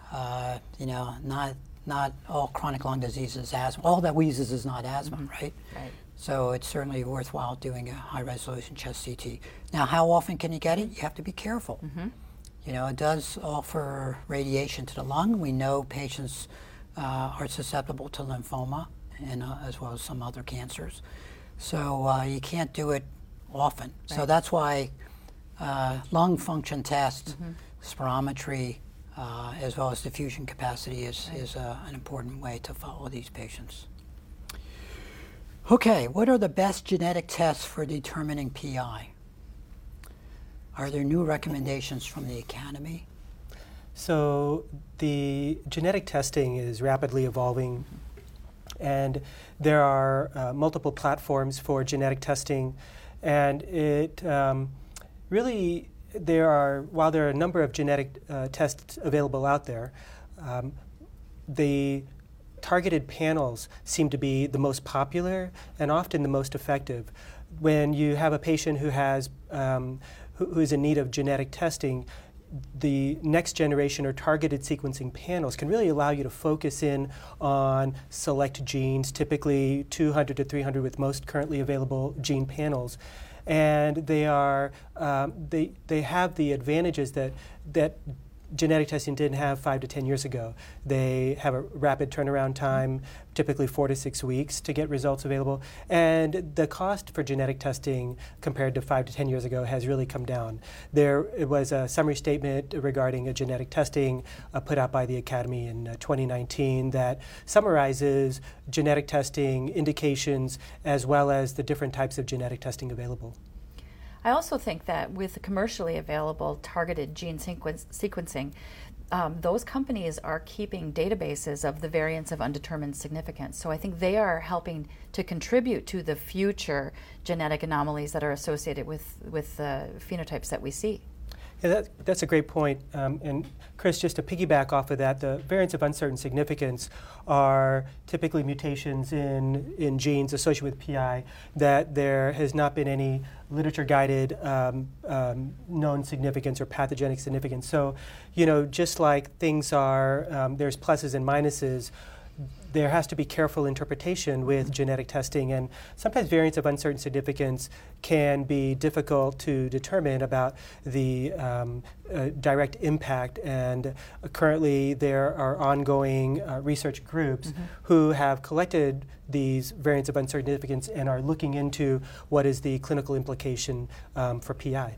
not all chronic lung disease is asthma. All that wheezes is not asthma, right? Right. So it's certainly worthwhile doing a high-resolution chest CT. Now, how often can you get it? You have to be careful. It does offer radiation to the lung. We know patients are susceptible to lymphoma and as well as some other cancers. So you can't do it often. Right. So that's why lung function tests, spirometry, as well as diffusion capacity is an important way to follow these patients. Okay, what are the best genetic tests for determining PI? Are there new recommendations from the Academy? So the genetic testing is rapidly evolving, and there are multiple platforms for genetic testing, and it really, while there are a number of genetic tests available out there, the targeted panels seem to be the most popular and often the most effective. When you have a patient who has who is in need of genetic testing, the next generation or targeted sequencing panels can really allow you to focus in on select genes, typically 200 to 300 with most currently available gene panels. And they are they have the advantages that genetic testing didn't have 5 to 10 years ago. They have a rapid turnaround time, typically 4 to 6 weeks to get results available. And the cost for genetic testing compared to 5 to 10 years ago has really come down. There was a summary statement regarding a genetic testing put out by the Academy in 2019 that summarizes genetic testing indications as well as the different types of genetic testing available. I also think that with commercially available targeted gene sequencing, those companies are keeping databases of the variants of undetermined significance. So I think they are helping to contribute to the future genetic anomalies that are associated with the phenotypes that we see. Yeah, that's a great point. And Chris, just to piggyback off of that, the variants of uncertain significance are typically mutations in genes associated with PI that there has not been any literature-guided known significance or pathogenic significance. So, just like things are, there's pluses and minuses, there has to be careful interpretation with genetic testing, and sometimes variants of uncertain significance can be difficult to determine about the direct impact. And currently there are ongoing research groups who have collected these variants of uncertain significance and are looking into what is the clinical implication for PI.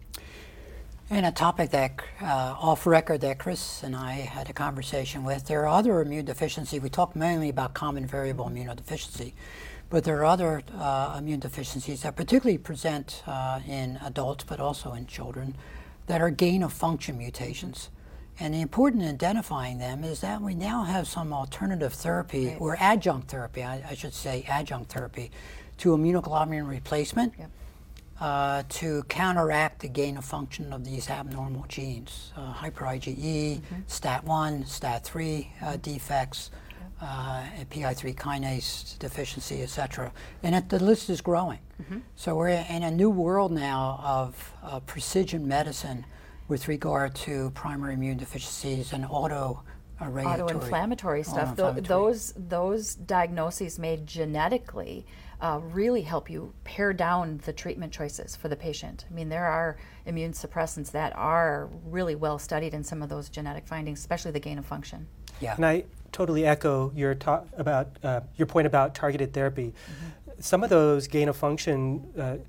And a topic that, off record, that Chris and I had a conversation with, there are other immune deficiencies. We talked mainly about common variable immunodeficiency, but there are other immune deficiencies that particularly present in adults, but also in children, that are gain of function mutations. And the important in identifying them is that we now have some alternative therapy, Right. or adjunct therapy, I should say adjunct therapy, to immunoglobulin replacement to counteract the gain of function of these abnormal genes, hyper IgE, STAT1, STAT3 defects, and PI3 kinase deficiency, etc. And the list is growing. So we're in a new world now of precision medicine with regard to primary immune deficiencies and autoinflammatory stuff. Those diagnoses made genetically really help you pare down the treatment choices for the patient. I mean, there are immune suppressants that are really well studied in some of those genetic findings, especially the gain of function. Yeah. And I totally echo your point about targeted therapy. Some of those gain of function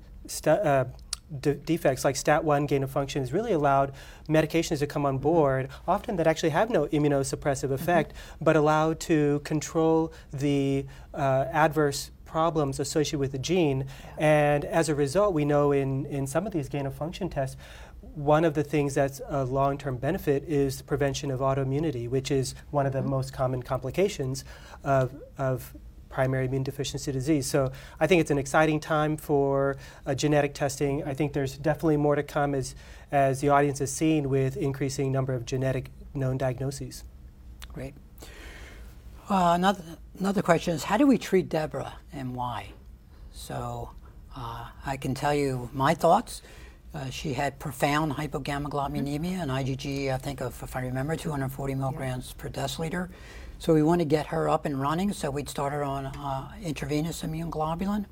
defects, like STAT1 gain of function, has really allowed medications to come on board, often that actually have no immunosuppressive effect, but allow to control the adverse problems associated with the gene. And as a result, we know in some of these gain of function tests, one of the things that's a long-term benefit is the prevention of autoimmunity, which is one of the most common complications of primary immune deficiency disease. So I think it's an exciting time for genetic testing. I think there's definitely more to come as the audience has seen with increasing number of genetic known diagnoses. Great. Another question is, how do we treat Deborah and why? So I can tell you my thoughts. She had profound hypogammaglobulinemia and IgG, I think, of, if I remember, 240 milligrams per deciliter. So we want to get her up and running, so we'd start her on intravenous immune globulin.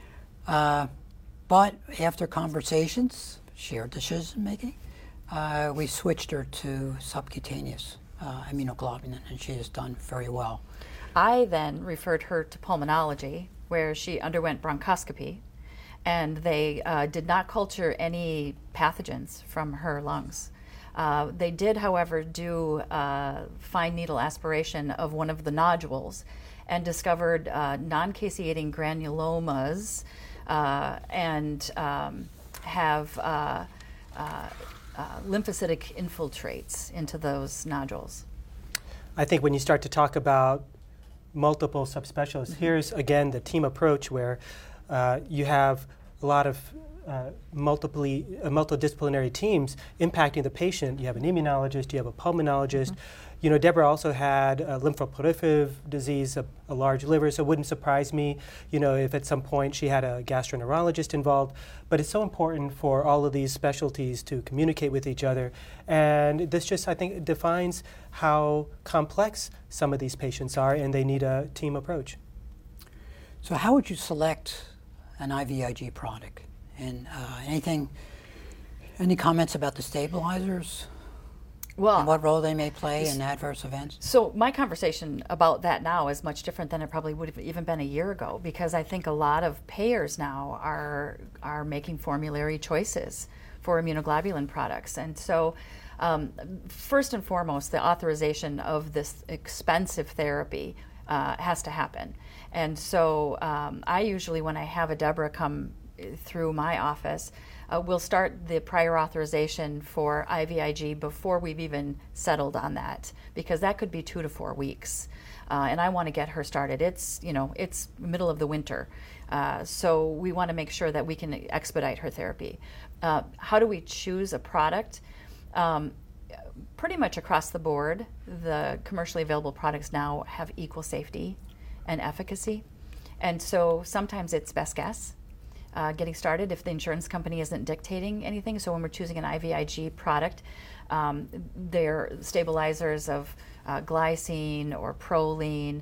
But after conversations, shared decision making, we switched her to subcutaneous immunoglobulin, and she has done very well. I then referred her to pulmonology, where she underwent bronchoscopy, and they did not culture any pathogens from her lungs. They did, however, do fine needle aspiration of one of the nodules and discovered non-caseating granulomas and have lymphocytic infiltrates into those nodules. I think when you start to talk about multiple subspecialists, here's again the team approach where you have a lot of multidisciplinary teams impacting the patient. You have an immunologist, you have a pulmonologist. You know, Deborah also had a lymphoproliferative disease, a large liver, so it wouldn't surprise me, you know, if at some point she had a gastroenterologist involved. But it's so important for all of these specialties to communicate with each other. And this just, I think, defines how complex some of these patients are, and they need a team approach. So how would you select an IVIG product? And any comments about the stabilizers? Well, And what role they may play in adverse events? so my conversation about that now is much different than it probably would have even been a year ago, because I think a lot of payers now are making formulary choices for immunoglobulin products. And so first and foremost, the authorization of this expensive therapy has to happen. And so I usually, when I have a Deborah come through my office, we'll start the prior authorization for IVIG before we've even settled on that, because that could be 2 to 4 weeks. And I want to get her started. It's middle of the winter. So we want to make sure that we can expedite her therapy. How do we choose a product? Pretty much across the board, the commercially available products now have equal safety and efficacy. And so sometimes it's best guess. Getting started if the insurance company isn't dictating anything. So when we're choosing an IVIG product, their stabilizers of glycine or proline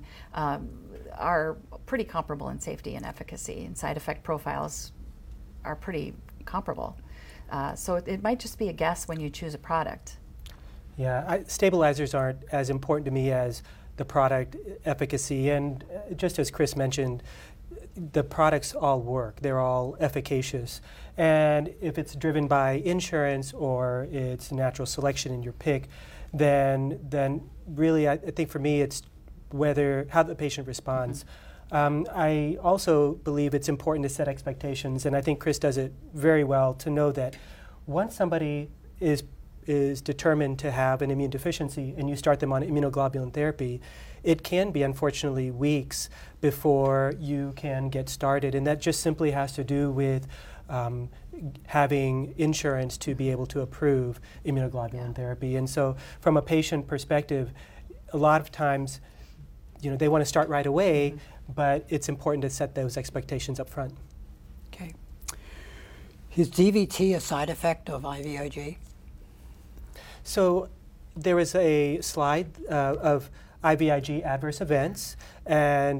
are pretty comparable in safety and efficacy, and side effect profiles are pretty comparable. So it might just be a guess when you choose a product. Yeah, stabilizers aren't as important to me as the product efficacy, and just as Chris mentioned, the products all work. They're all efficacious. And if it's driven by insurance or it's natural selection in your pick, then really I think for me it's how the patient responds. I also believe it's important to set expectations, and I think Chris does it very well, to know that once somebody is is determined to have an immune deficiency and you start them on immunoglobulin therapy, it can be unfortunately weeks before you can get started. And that just simply has to do with having insurance to be able to approve immunoglobulin therapy. And so from a patient perspective, a lot of times, they want to start right away, but it's important to set those expectations up front. Okay. Is DVT a side effect of IVIG? So there was a slide of IVIG adverse events, and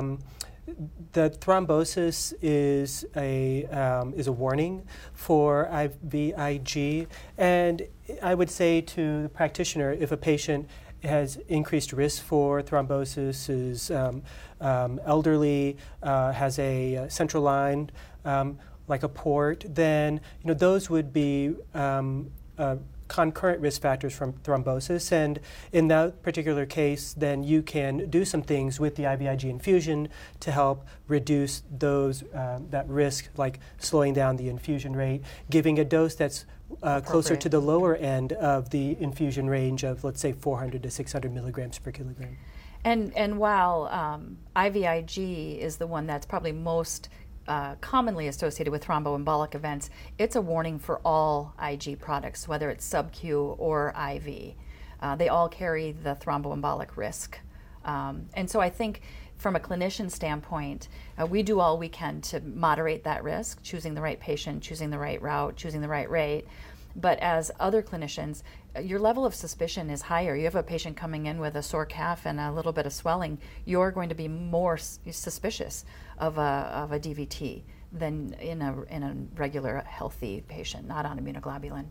the thrombosis is a warning for IVIG. And I would say to the practitioner, if a patient has increased risk for thrombosis, is elderly, has a central line like a port, then those would be concurrent risk factors from thrombosis. And in that particular case, then you can do some things with the IVIG infusion to help reduce that risk, like slowing down the infusion rate, giving a dose that's closer to the lower end of the infusion range of, let's say, 400 to 600 milligrams per kilogram. And while IVIG is the one that's probably most commonly associated with thromboembolic events, it's a warning for all IG products, whether it's sub-Q or IV. They all carry the thromboembolic risk. And so I think from a clinician standpoint, we do all we can to moderate that risk, choosing the right patient, choosing the right route, choosing the right rate. But as other clinicians, your level of suspicion is higher. You have a patient coming in with a sore calf and a little bit of swelling, you're going to be more suspicious of a DVT than in a regular healthy patient, not on immunoglobulin.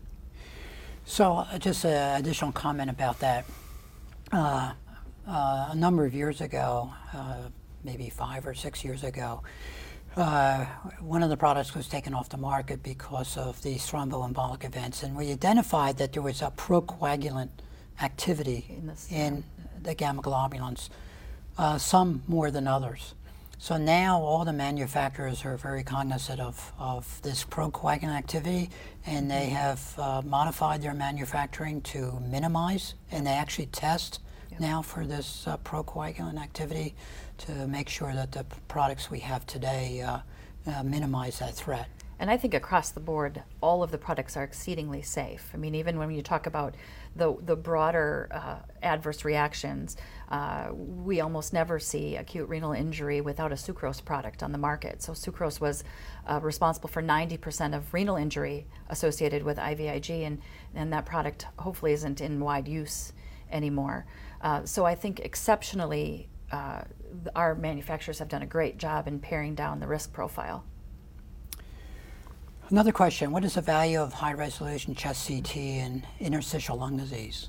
So just an additional comment about that. A number of years ago, maybe 5 or 6 years ago, one of the products was taken off the market because of these thromboembolic events, and we identified that there was a procoagulant activity in the gamma globulins, some more than others. So now all the manufacturers are very cognizant of this procoagulant activity, and they have modified their manufacturing to minimize, and they actually test now for this procoagulant activity to make sure that the products we have today minimize that threat. And I think across the board, all of the products are exceedingly safe. I mean, even when you talk about the broader adverse reactions, we almost never see acute renal injury without a sucrose product on the market. So sucrose was responsible for 90% of renal injury associated with IVIG, and that product hopefully isn't in wide use anymore. So I think exceptionally, our manufacturers have done a great job in paring down the risk profile. Another question, what is the value of high-resolution chest CT in interstitial lung disease?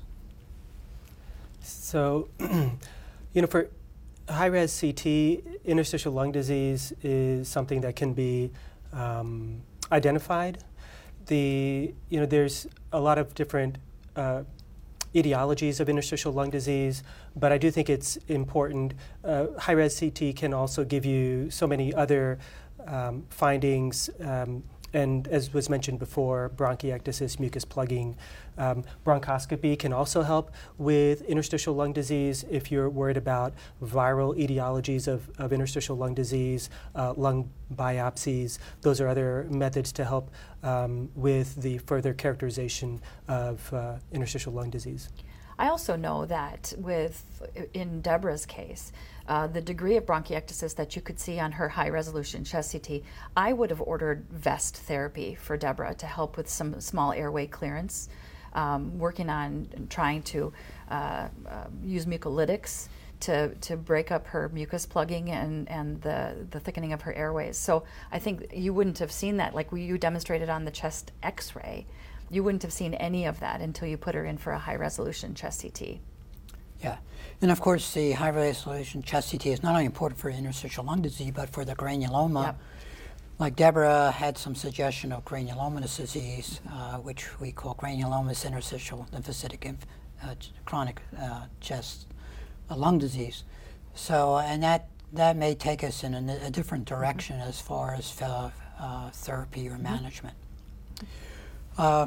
So, for high-res CT, interstitial lung disease is something that can be identified. There's a lot of different etiologies of interstitial lung disease, but I do think it's important. High-res CT can also give you so many other findings, and as was mentioned before, bronchiectasis, mucus plugging. Bronchoscopy can also help with interstitial lung disease if you're worried about viral etiologies of interstitial lung disease, lung biopsies. Those are other methods to help with the further characterization of interstitial lung disease. I also know that in Deborah's case, the degree of bronchiectasis that you could see on her high-resolution chest CT, I would have ordered vest therapy for Deborah to help with some small airway clearance, working on trying to use mucolytics to break up her mucus plugging and the thickening of her airways. So I think you wouldn't have seen that, like you demonstrated on the chest X-ray. You wouldn't have seen any of that until you put her in for a high-resolution chest CT. Yeah, and of course the high-resolution chest CT is not only important for interstitial lung disease, but for the granuloma. Yep. Like Deborah had some suggestion of granulomatous disease, which we call granulomatous interstitial lymphocytic chronic chest lung disease. So, and that may take us in a different direction as far as therapy or management.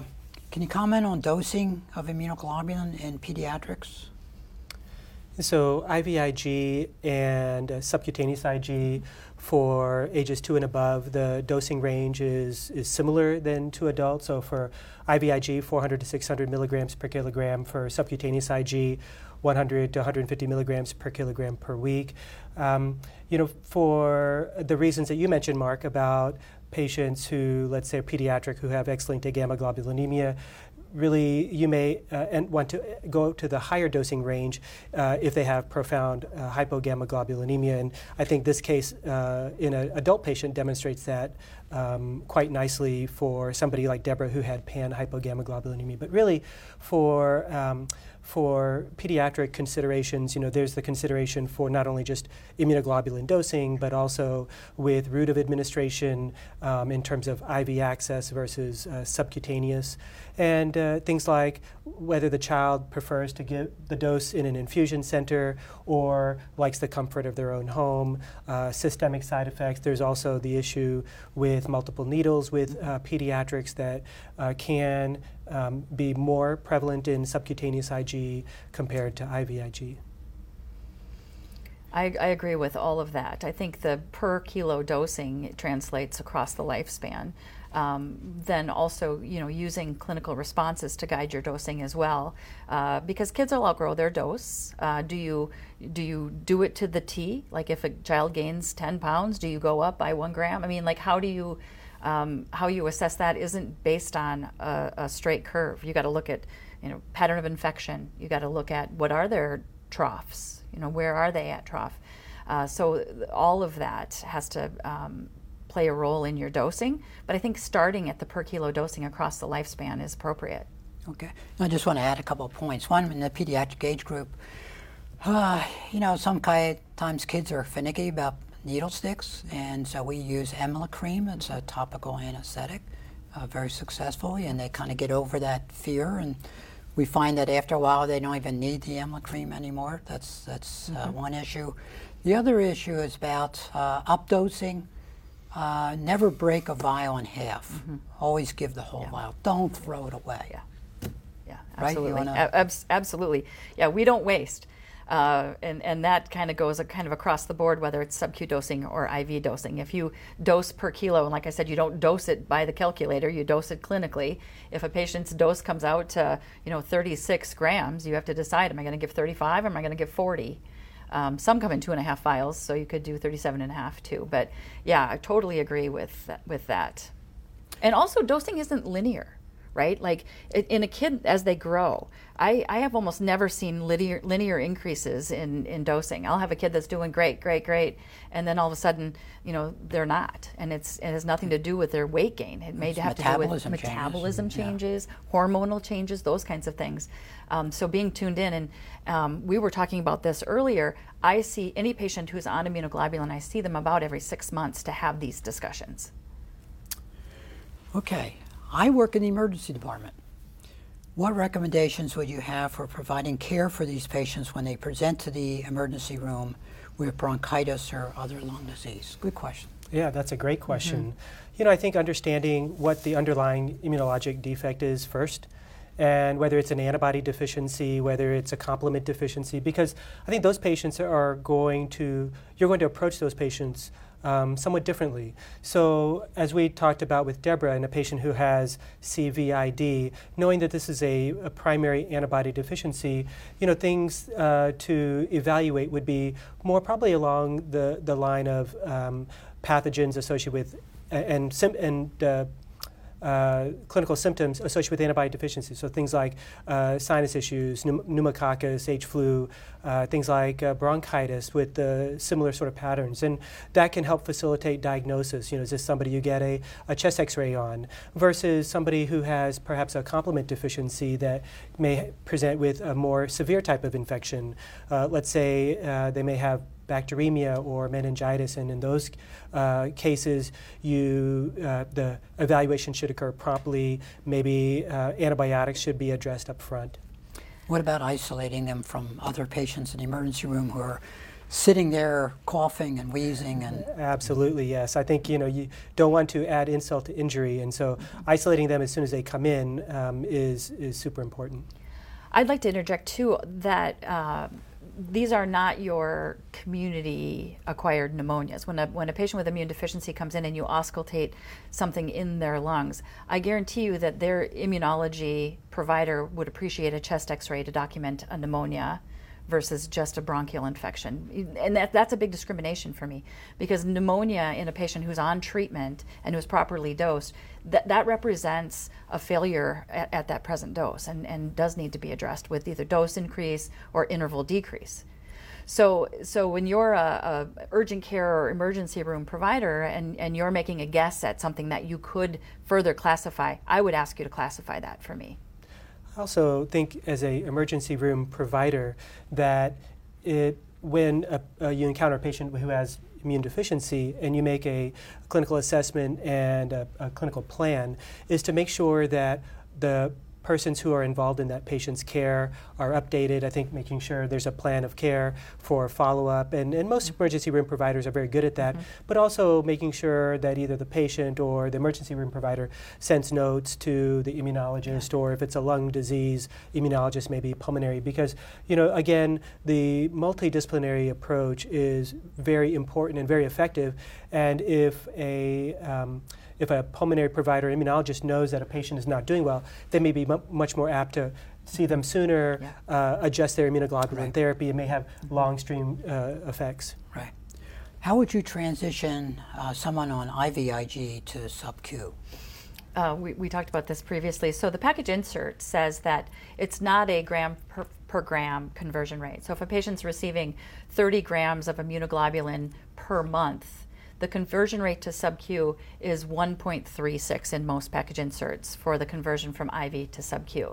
Can you comment on dosing of immunoglobulin in pediatrics? So IVIG and subcutaneous IG for ages 2 and above, the dosing range is similar than to adults. So for IVIG, 400 to 600 milligrams per kilogram. For subcutaneous IG, 100 to 150 milligrams per kilogram per week. For the reasons that you mentioned, Mark, about patients who, let's say, are pediatric who have X-linked gamma globulinemia, really you may want to go to the higher dosing range if they have profound hypogammaglobulinemia. And I think this case in an adult patient demonstrates that quite nicely for somebody like Deborah who had pan-hypogammaglobulinemia. But really for pediatric considerations, there's the consideration for not only just immunoglobulin dosing, but also with route of administration in terms of IV access versus subcutaneous, and things like whether the child prefers to give the dose in an infusion center or likes the comfort of their own home, systemic side effects. There's also the issue with multiple needles with pediatrics that can be more prevalent in subcutaneous IG compared to IVIG. I agree with all of that. I think the per kilo dosing translates across the lifespan. Then also, using clinical responses to guide your dosing as well, because kids will outgrow their dose. Do you do it to the T? Like if a child gains 10 pounds, do you go up by 1 gram? I mean, like how you assess that isn't based on a straight curve. You got to look at, pattern of infection. You got to look at what are their troughs. Where are they at trough? So all of that has to play a role in your dosing. But I think starting at the per kilo dosing across the lifespan is appropriate. Okay. I just want to add a couple of points. One, in the pediatric age group, sometimes kids are finicky about needle sticks, and so we use Emla-Cream. It's a topical anesthetic, very successfully, and they kind of get over that fear. And we find that after a while they don't even need the Emla-Cream anymore. That's one issue. The other issue is about updosing. Never break a vial in half. Always give the whole vial. Don't throw it away. Yeah, Right? absolutely. Absolutely. Yeah, we don't waste. And that kind of goes across the board, whether it's sub-Q dosing or IV dosing. If you dose per kilo, and like I said, you don't dose it by the calculator, you dose it clinically. If a patient's dose comes out to 36 grams, you have to decide, am I going to give 35 or am I going to give 40? Some come in 2.5 vials, so you could do 37.5 too. But yeah, I totally agree with that. And also, dosing isn't linear, right? Like in a kid as they grow, I have almost never seen linear increases in dosing. I'll have a kid that's doing great, and then all of a sudden, they're not, and it has nothing to do with their weight gain. It may have to do with metabolism changes, hormonal changes, those kinds of things. So being tuned in, and we were talking about this earlier. I see any patient who's on immunoglobulin, I see them about every 6 months to have these discussions. Okay. I work in the emergency department. What recommendations would you have for providing care for these patients when they present to the emergency room with bronchitis or other lung disease? Good question. Yeah, that's a great question. I think understanding what the underlying immunologic defect is first, and whether it's an antibody deficiency, whether it's a complement deficiency, because I think those patients you're going to approach those patients somewhat differently. So as we talked about with Deborah and a patient who has CVID, knowing that this is a primary antibody deficiency, things to evaluate would be more probably along the line of pathogens associated with clinical symptoms associated with antibody deficiency. So things like sinus issues, pneumococcus, H-flu, things like bronchitis with similar sort of patterns. And that can help facilitate diagnosis. Is this somebody you get a chest x-ray on versus somebody who has perhaps a complement deficiency that may present with a more severe type of infection. Let's say they may have bacteremia or meningitis, and in those cases, the evaluation should occur promptly. Maybe antibiotics should be addressed up front. What about isolating them from other patients in the emergency room who are sitting there coughing and wheezing and Absolutely, yes. I think you don't want to add insult to injury, and so isolating them as soon as they come in is super important. I'd like to interject too that these are not your community-acquired pneumonias. When a patient with immune deficiency comes in and you auscultate something in their lungs, I guarantee you that their immunology provider would appreciate a chest X-ray to document a pneumonia versus just a bronchial infection. And that's a big discrimination for me, because pneumonia in a patient who's on treatment and who's properly dosed, that represents a failure at that present dose and does need to be addressed with either dose increase or interval decrease. So when you're a urgent care or emergency room provider and you're making a guess at something that you could further classify, I would ask you to classify that for me. I also think as an emergency room provider that when you encounter a patient who has immune deficiency and you make a clinical assessment and a clinical plan, is to make sure that the persons who are involved in that patient's care are updated. I think making sure there's a plan of care for follow-up, and most emergency room providers are very good at that, but also making sure that either the patient or the emergency room provider sends notes to the immunologist, or if it's a lung disease, immunologist, maybe pulmonary, because, again, the multidisciplinary approach is very important and very effective, and if a pulmonary provider, immunologist, knows that a patient is not doing well, they may be much more apt to see them sooner, adjust their immunoglobulin therapy, and may have long-stream effects. Right. How would you transition someone on IVIG to sub-Q? We talked about this previously. So the package insert says that it's not a gram per gram conversion rate. So if a patient's receiving 30 grams of immunoglobulin per month, the conversion rate to sub-Q is 1.36 in most package inserts for the conversion from IV to sub-Q.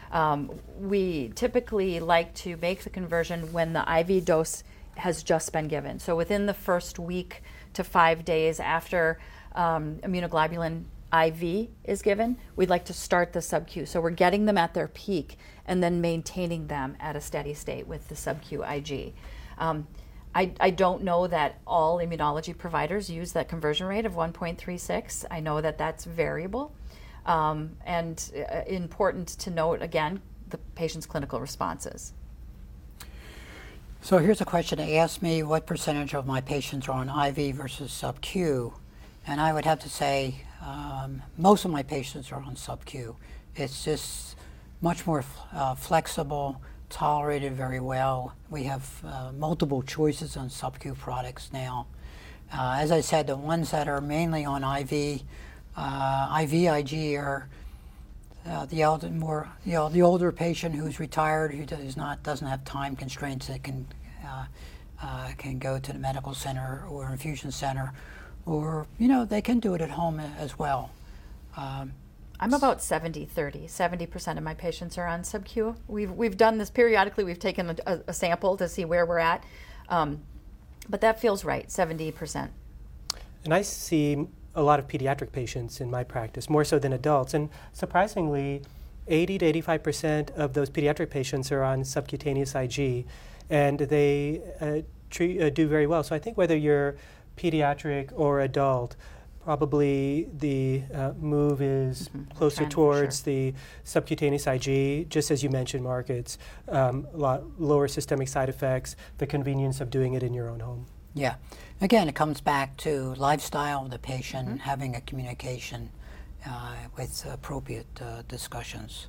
We typically like to make the conversion when the IV dose has just been given. So within the first week to 5 days after immunoglobulin IV is given, we'd like to start the sub-Q. So we're getting them at their peak and then maintaining them at a steady state with the sub-Q IG. I don't know that all immunology providers use that conversion rate of 1.36. I know that that's variable. And important to note, again, the patient's clinical responses. So here's a question. They asked me what percentage of my patients are on IV versus sub-Q. And I would have to say most of my patients are on sub-Q. It's just much more flexible, tolerated very well. We have multiple choices on sub-Q products now. As I said, the ones that are mainly on IV, IVIG are the older patient who's retired, who doesn't have time constraints, that can go to the medical center or infusion center, or they can do it at home as well. I'm about 70-30. 70% of my patients are on sub-Q. We've done this periodically. We've taken a sample to see where we're at. But that feels right, 70%. And I see a lot of pediatric patients in my practice, more so than adults. And surprisingly, 80 to 85% of those pediatric patients are on subcutaneous IG, and they do very well. So I think whether you're pediatric or adult, probably the move is closer towards the subcutaneous IG. Just as you mentioned, Mark, it's a lot lower systemic side effects, the convenience of doing it in your own home. Yeah. Again, it comes back to lifestyle of the patient, having a communication with appropriate discussions.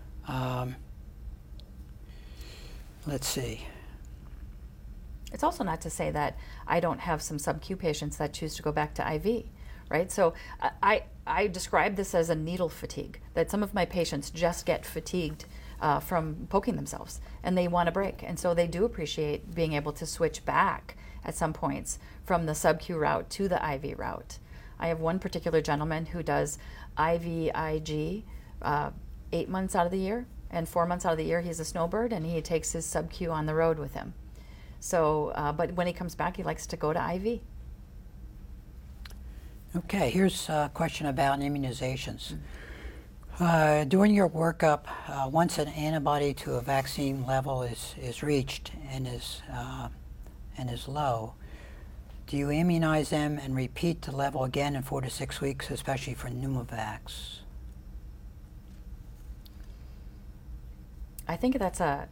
Let's see. It's also not to say that I don't have some sub-Q patients that choose to go back to IV, right? So I describe this as a needle fatigue, that some of my patients just get fatigued from poking themselves and they want a break. And so they do appreciate being able to switch back at some points from the sub-Q route to the IV route. I have one particular gentleman who does IVIG 8 months out of the year, and 4 months out of the year he's a snowbird and he takes his sub-Q on the road with him. So, but when he comes back, he likes to go to IV. Okay, here's a question about immunizations. During your workup, once an antibody to a vaccine level is reached and and is low, do you immunize them and repeat the level again in 4 to 6 weeks, especially for Pneumovax? I think that's a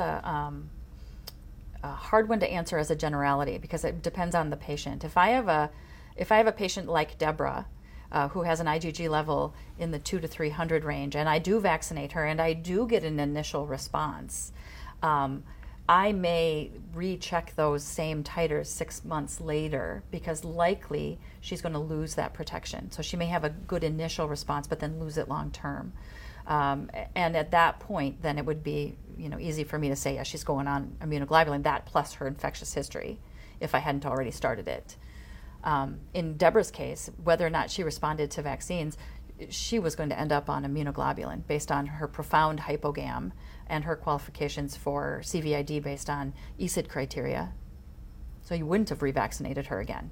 hard one to answer as a generality because it depends on the patient. If I have a patient like Deborah, who has an IgG level in the 200 to 300 range, and I do vaccinate her, and I do get an initial response, I may recheck those same titers 6 months later because likely she's going to lose that protection. So she may have a good initial response, but then lose it long term. And at that point, then it would be easy for me to say, yeah, she's going on immunoglobulin, that plus her infectious history, if I hadn't already started it. In Deborah's case, whether or not she responded to vaccines, she was going to end up on immunoglobulin based on her profound hypogam and her qualifications for CVID based on ECID criteria. So you wouldn't have revaccinated her again.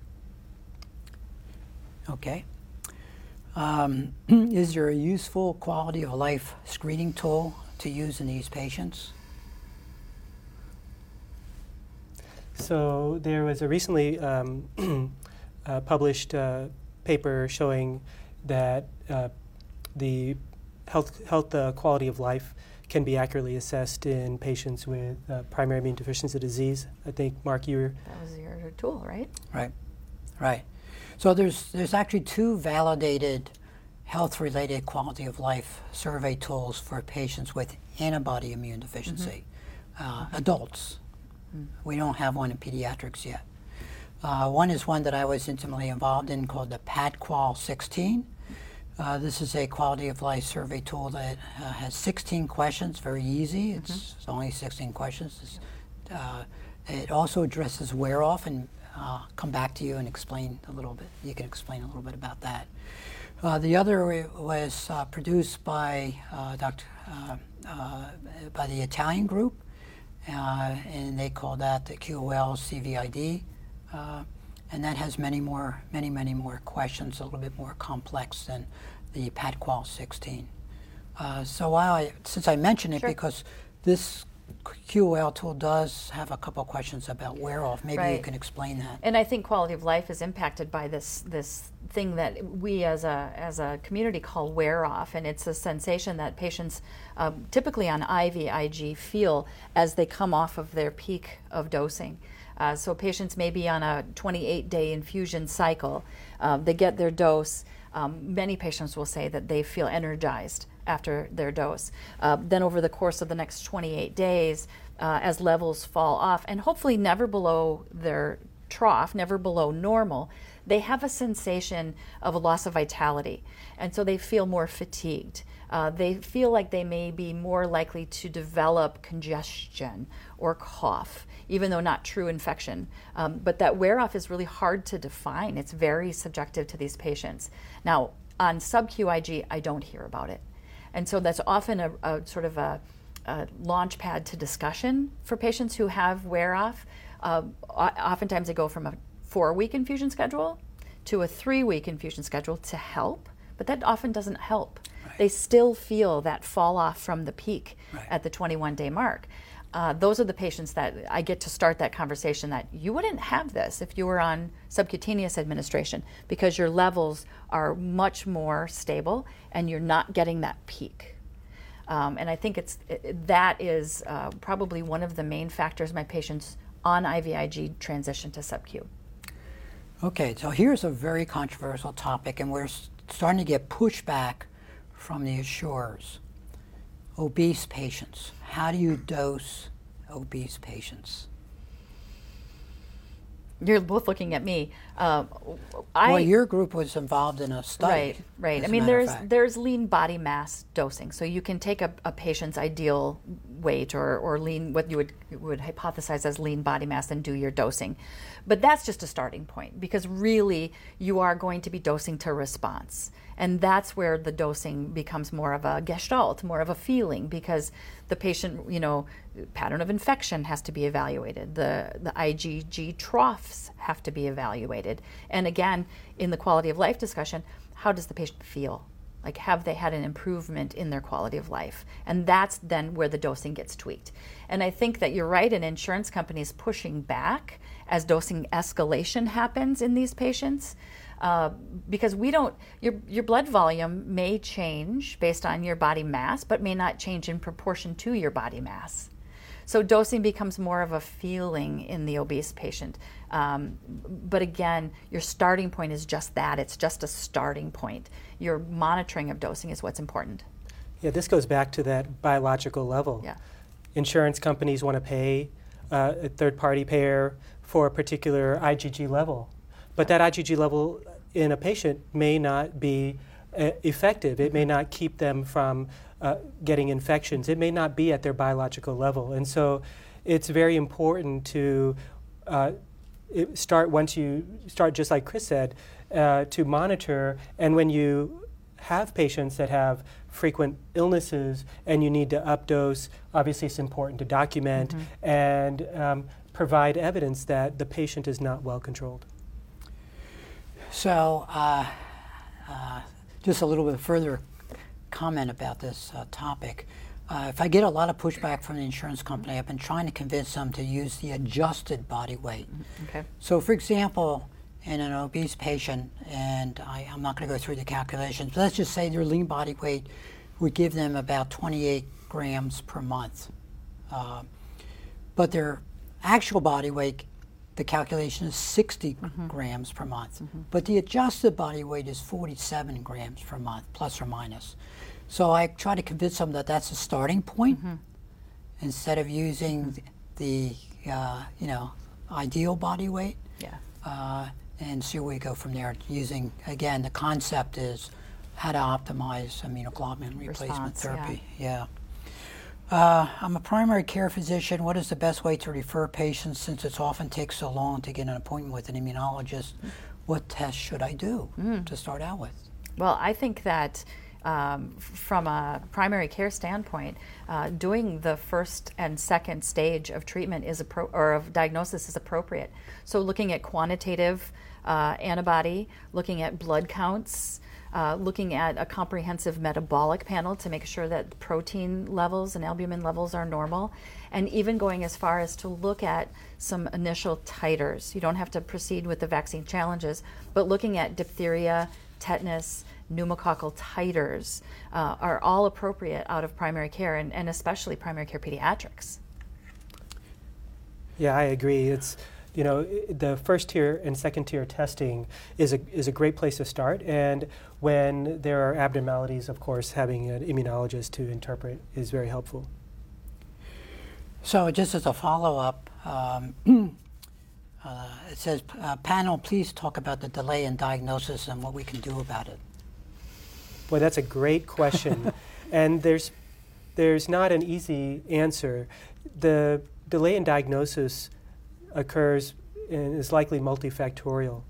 Okay. Is there a useful quality of life screening tool to use in these patients? So there was a recently published paper showing that the health quality of life can be accurately assessed in patients with primary immune deficiency disease. I think, Mark, you were... That was your tool, right? Right. So there's actually 2 validated health-related quality of life survey tools for patients with antibody immune deficiency, adults. We don't have one in pediatrics yet. One is one that I was intimately involved in called the PADQual 16. This is a quality of life survey tool that has 16 questions, very easy. It's only 16 questions. It also addresses wear off, and I'll come back to you and explain a little bit. You can explain a little bit about that. The other was produced by by the Italian group, and they call that the QOL CVID. And that has many more questions, a little bit more complex than the PADQual 16. So since I mentioned it, because this QOL tool does have a couple questions about wear off, maybe you can explain that. And I think quality of life is impacted by this thing that we as a community call wear off, and it's a sensation that patients typically on IVIG feel as they come off of their peak of dosing. So patients may be on a 28-day infusion cycle. They get their dose. Many patients will say that they feel energized after their dose. Then over the course of the next 28 days, as levels fall off, and hopefully never below their trough, never below normal, they have a sensation of a loss of vitality. And so they feel more fatigued. They feel like they may be more likely to develop congestion or cough, even though not true infection. But that wear-off is really hard to define. It's very subjective to these patients. Now, on sub-QIG, I don't hear about it. And so that's often a sort of a launch pad to discussion for patients who have wear-off. Oftentimes they go from a 4-week infusion schedule to a 3-week infusion schedule to help, but that often doesn't help. Right. They still feel that fall off from the peak at the 21-day mark. Those are the patients that I get to start that conversation that you wouldn't have this if you were on subcutaneous administration because your levels are much more stable and you're not getting that peak. And I think that is probably one of the main factors my patients on IVIG transition to sub-Q. Okay, so here's a very controversial topic, and we're starting to get pushback from the assurers. Obese patients. How do you dose obese patients? You're both looking at me. Well, your group was involved in a study. Right. I mean, there's lean body mass dosing. So you can take a patient's ideal weight or lean, what you would hypothesize as lean body mass, and do your dosing. But that's just a starting point because really you are going to be dosing to response. And that's where the dosing becomes more of a gestalt, more of a feeling, because the patient, pattern of infection has to be evaluated. The IgG troughs have to be evaluated. And again, in the quality of life discussion, how does the patient feel? Like, have they had an improvement in their quality of life? And that's then where the dosing gets tweaked. And I think that you're right, and insurance companies pushing back as dosing escalation happens in these patients. Because your blood volume may change based on your body mass, but may not change in proportion to your body mass. So dosing becomes more of a feeling in the obese patient. But again, your starting point is just that. It's just a starting point. Your monitoring of dosing is what's important. Yeah, this goes back to that biological level. Yeah. Insurance companies want to pay a third-party payer for a particular IgG level. But that IgG level in a patient may not be effective. It may not keep them from getting infections. It may not be at their biological level. And so it's very important to once you start, just like Chris said, to monitor. And when you have patients that have frequent illnesses and you need to updose, obviously it's important to document and provide evidence that the patient is not well controlled. So just a little bit further comment about this topic. If I get a lot of pushback from the insurance company, I've been trying to convince them to use the adjusted body weight. Okay. So for example, in an obese patient, and I'm not going to go through the calculations, but let's just say their lean body weight would give them about 28 grams per month. But their actual body weight, the calculation is 60 grams per month. But the adjusted body weight is 47 grams per month, plus or minus. So I try to convince them that that's a starting point instead of using the ideal body weight. Yeah. And see where we go from there. Using, again, the concept is how to optimize immunoglobulin replacement Response, therapy. Yeah. I'm a primary care physician. What is the best way to refer patients since it often takes so long to get an appointment with an immunologist? What tests should I do to start out with? Well, I think that from a primary care standpoint, doing the first and second stage of treatment or of diagnosis is appropriate. So looking at quantitative antibody, looking at blood counts, looking at a comprehensive metabolic panel to make sure that protein levels and albumin levels are normal, and even going as far as to look at some initial titers. You don't have to proceed with the vaccine challenges, but looking at diphtheria, tetanus, pneumococcal titers are all appropriate out of primary care, and especially primary care pediatrics. Yeah, I agree. It's, the first tier and second tier testing is a great place to start. And when there are abnormalities, of course, having an immunologist to interpret is very helpful. So just as a follow-up, it says, panel, please talk about the delay in diagnosis and what we can do about it. Boy, that's a great question. And there's not an easy answer. The delay in diagnosis occurs and is likely multifactorial.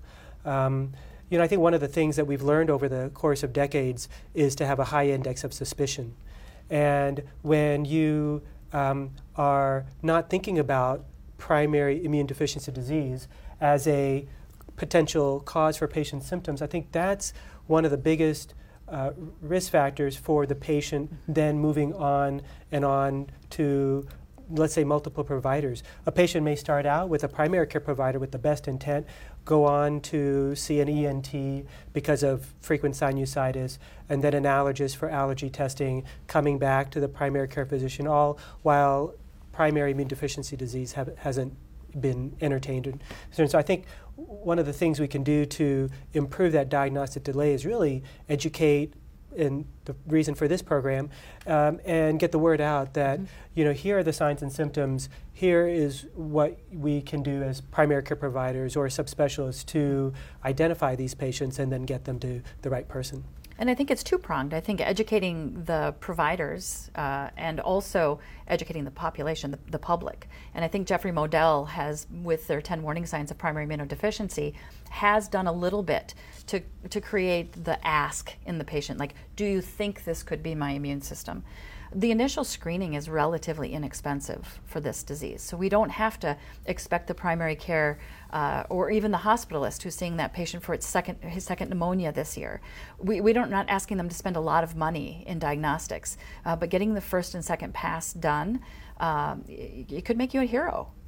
I think one of the things that we've learned over the course of decades is to have a high index of suspicion. And when you are not thinking about primary immune deficiency disease as a potential cause for patient symptoms, I think that's one of the biggest risk factors for the patient then moving on and on to, let's say, multiple providers. A patient may start out with a primary care provider with the best intent, go on to see an ENT because of frequent sinusitis, and then an allergist for allergy testing, coming back to the primary care physician, all while primary immune deficiency disease hasn't been entertained. So I think one of the things we can do to improve that diagnostic delay is really educate, and the reason for this program, and get the word out that here are the signs and symptoms, here is what we can do as primary care providers or subspecialists to identify these patients and then get them to the right person. And I think it's two-pronged. I think educating the providers and also educating the population, the public. And I think Jeffrey Modell has, with their 10 warning signs of primary immunodeficiency, has done a little bit to create the ask in the patient, like, do you think this could be my immune system? The initial screening is relatively inexpensive for this disease, so we don't have to expect the primary care or even the hospitalist who's seeing that patient for his second pneumonia this year. We're not asking them to spend a lot of money in diagnostics, but getting the first and second pass done, it could make you a hero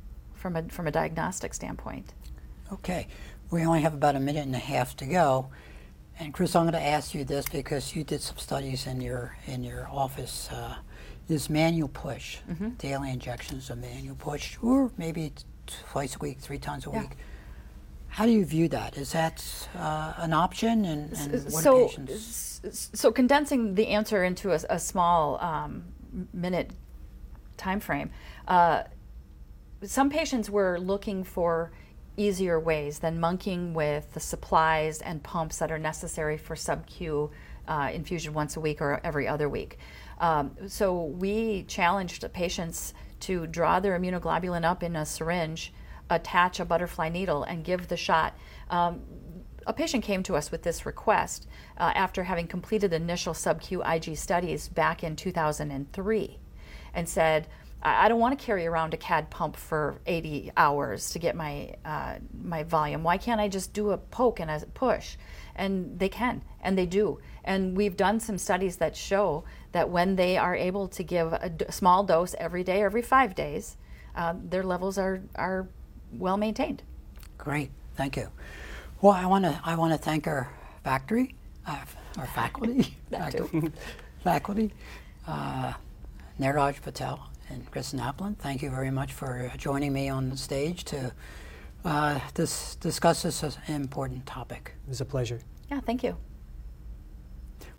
from a diagnostic standpoint. Okay, we only have about a minute and a half to go. And Chris, I'm going to ask you this because you did some studies in your office. Is manual push, daily injections of manual push, or maybe twice a week, 3 times a week? How do you view that? Is that an option, and what do patients? So condensing the answer into a small minute time frame, some patients were looking for easier ways than monkeying with the supplies and pumps that are necessary for sub-Q infusion once a week or every other week. So we challenged patients to draw their immunoglobulin up in a syringe, attach a butterfly needle, and give the shot. A patient came to us with this request after having completed initial sub-Q IG studies back in 2003 and said, I don't want to carry around a CAD pump for 80 hours to get my my volume. Why can't I just do a poke and a push? And they can, and they do. And we've done some studies that show that when they are able to give a small dose every day, every 5 days, their levels are well maintained. Great, thank you. Well, I want to thank our faculty, Neeraj Patel and Kristen Applin. Thank you very much for joining me on the stage to discuss this important topic. It was a pleasure. Yeah, thank you.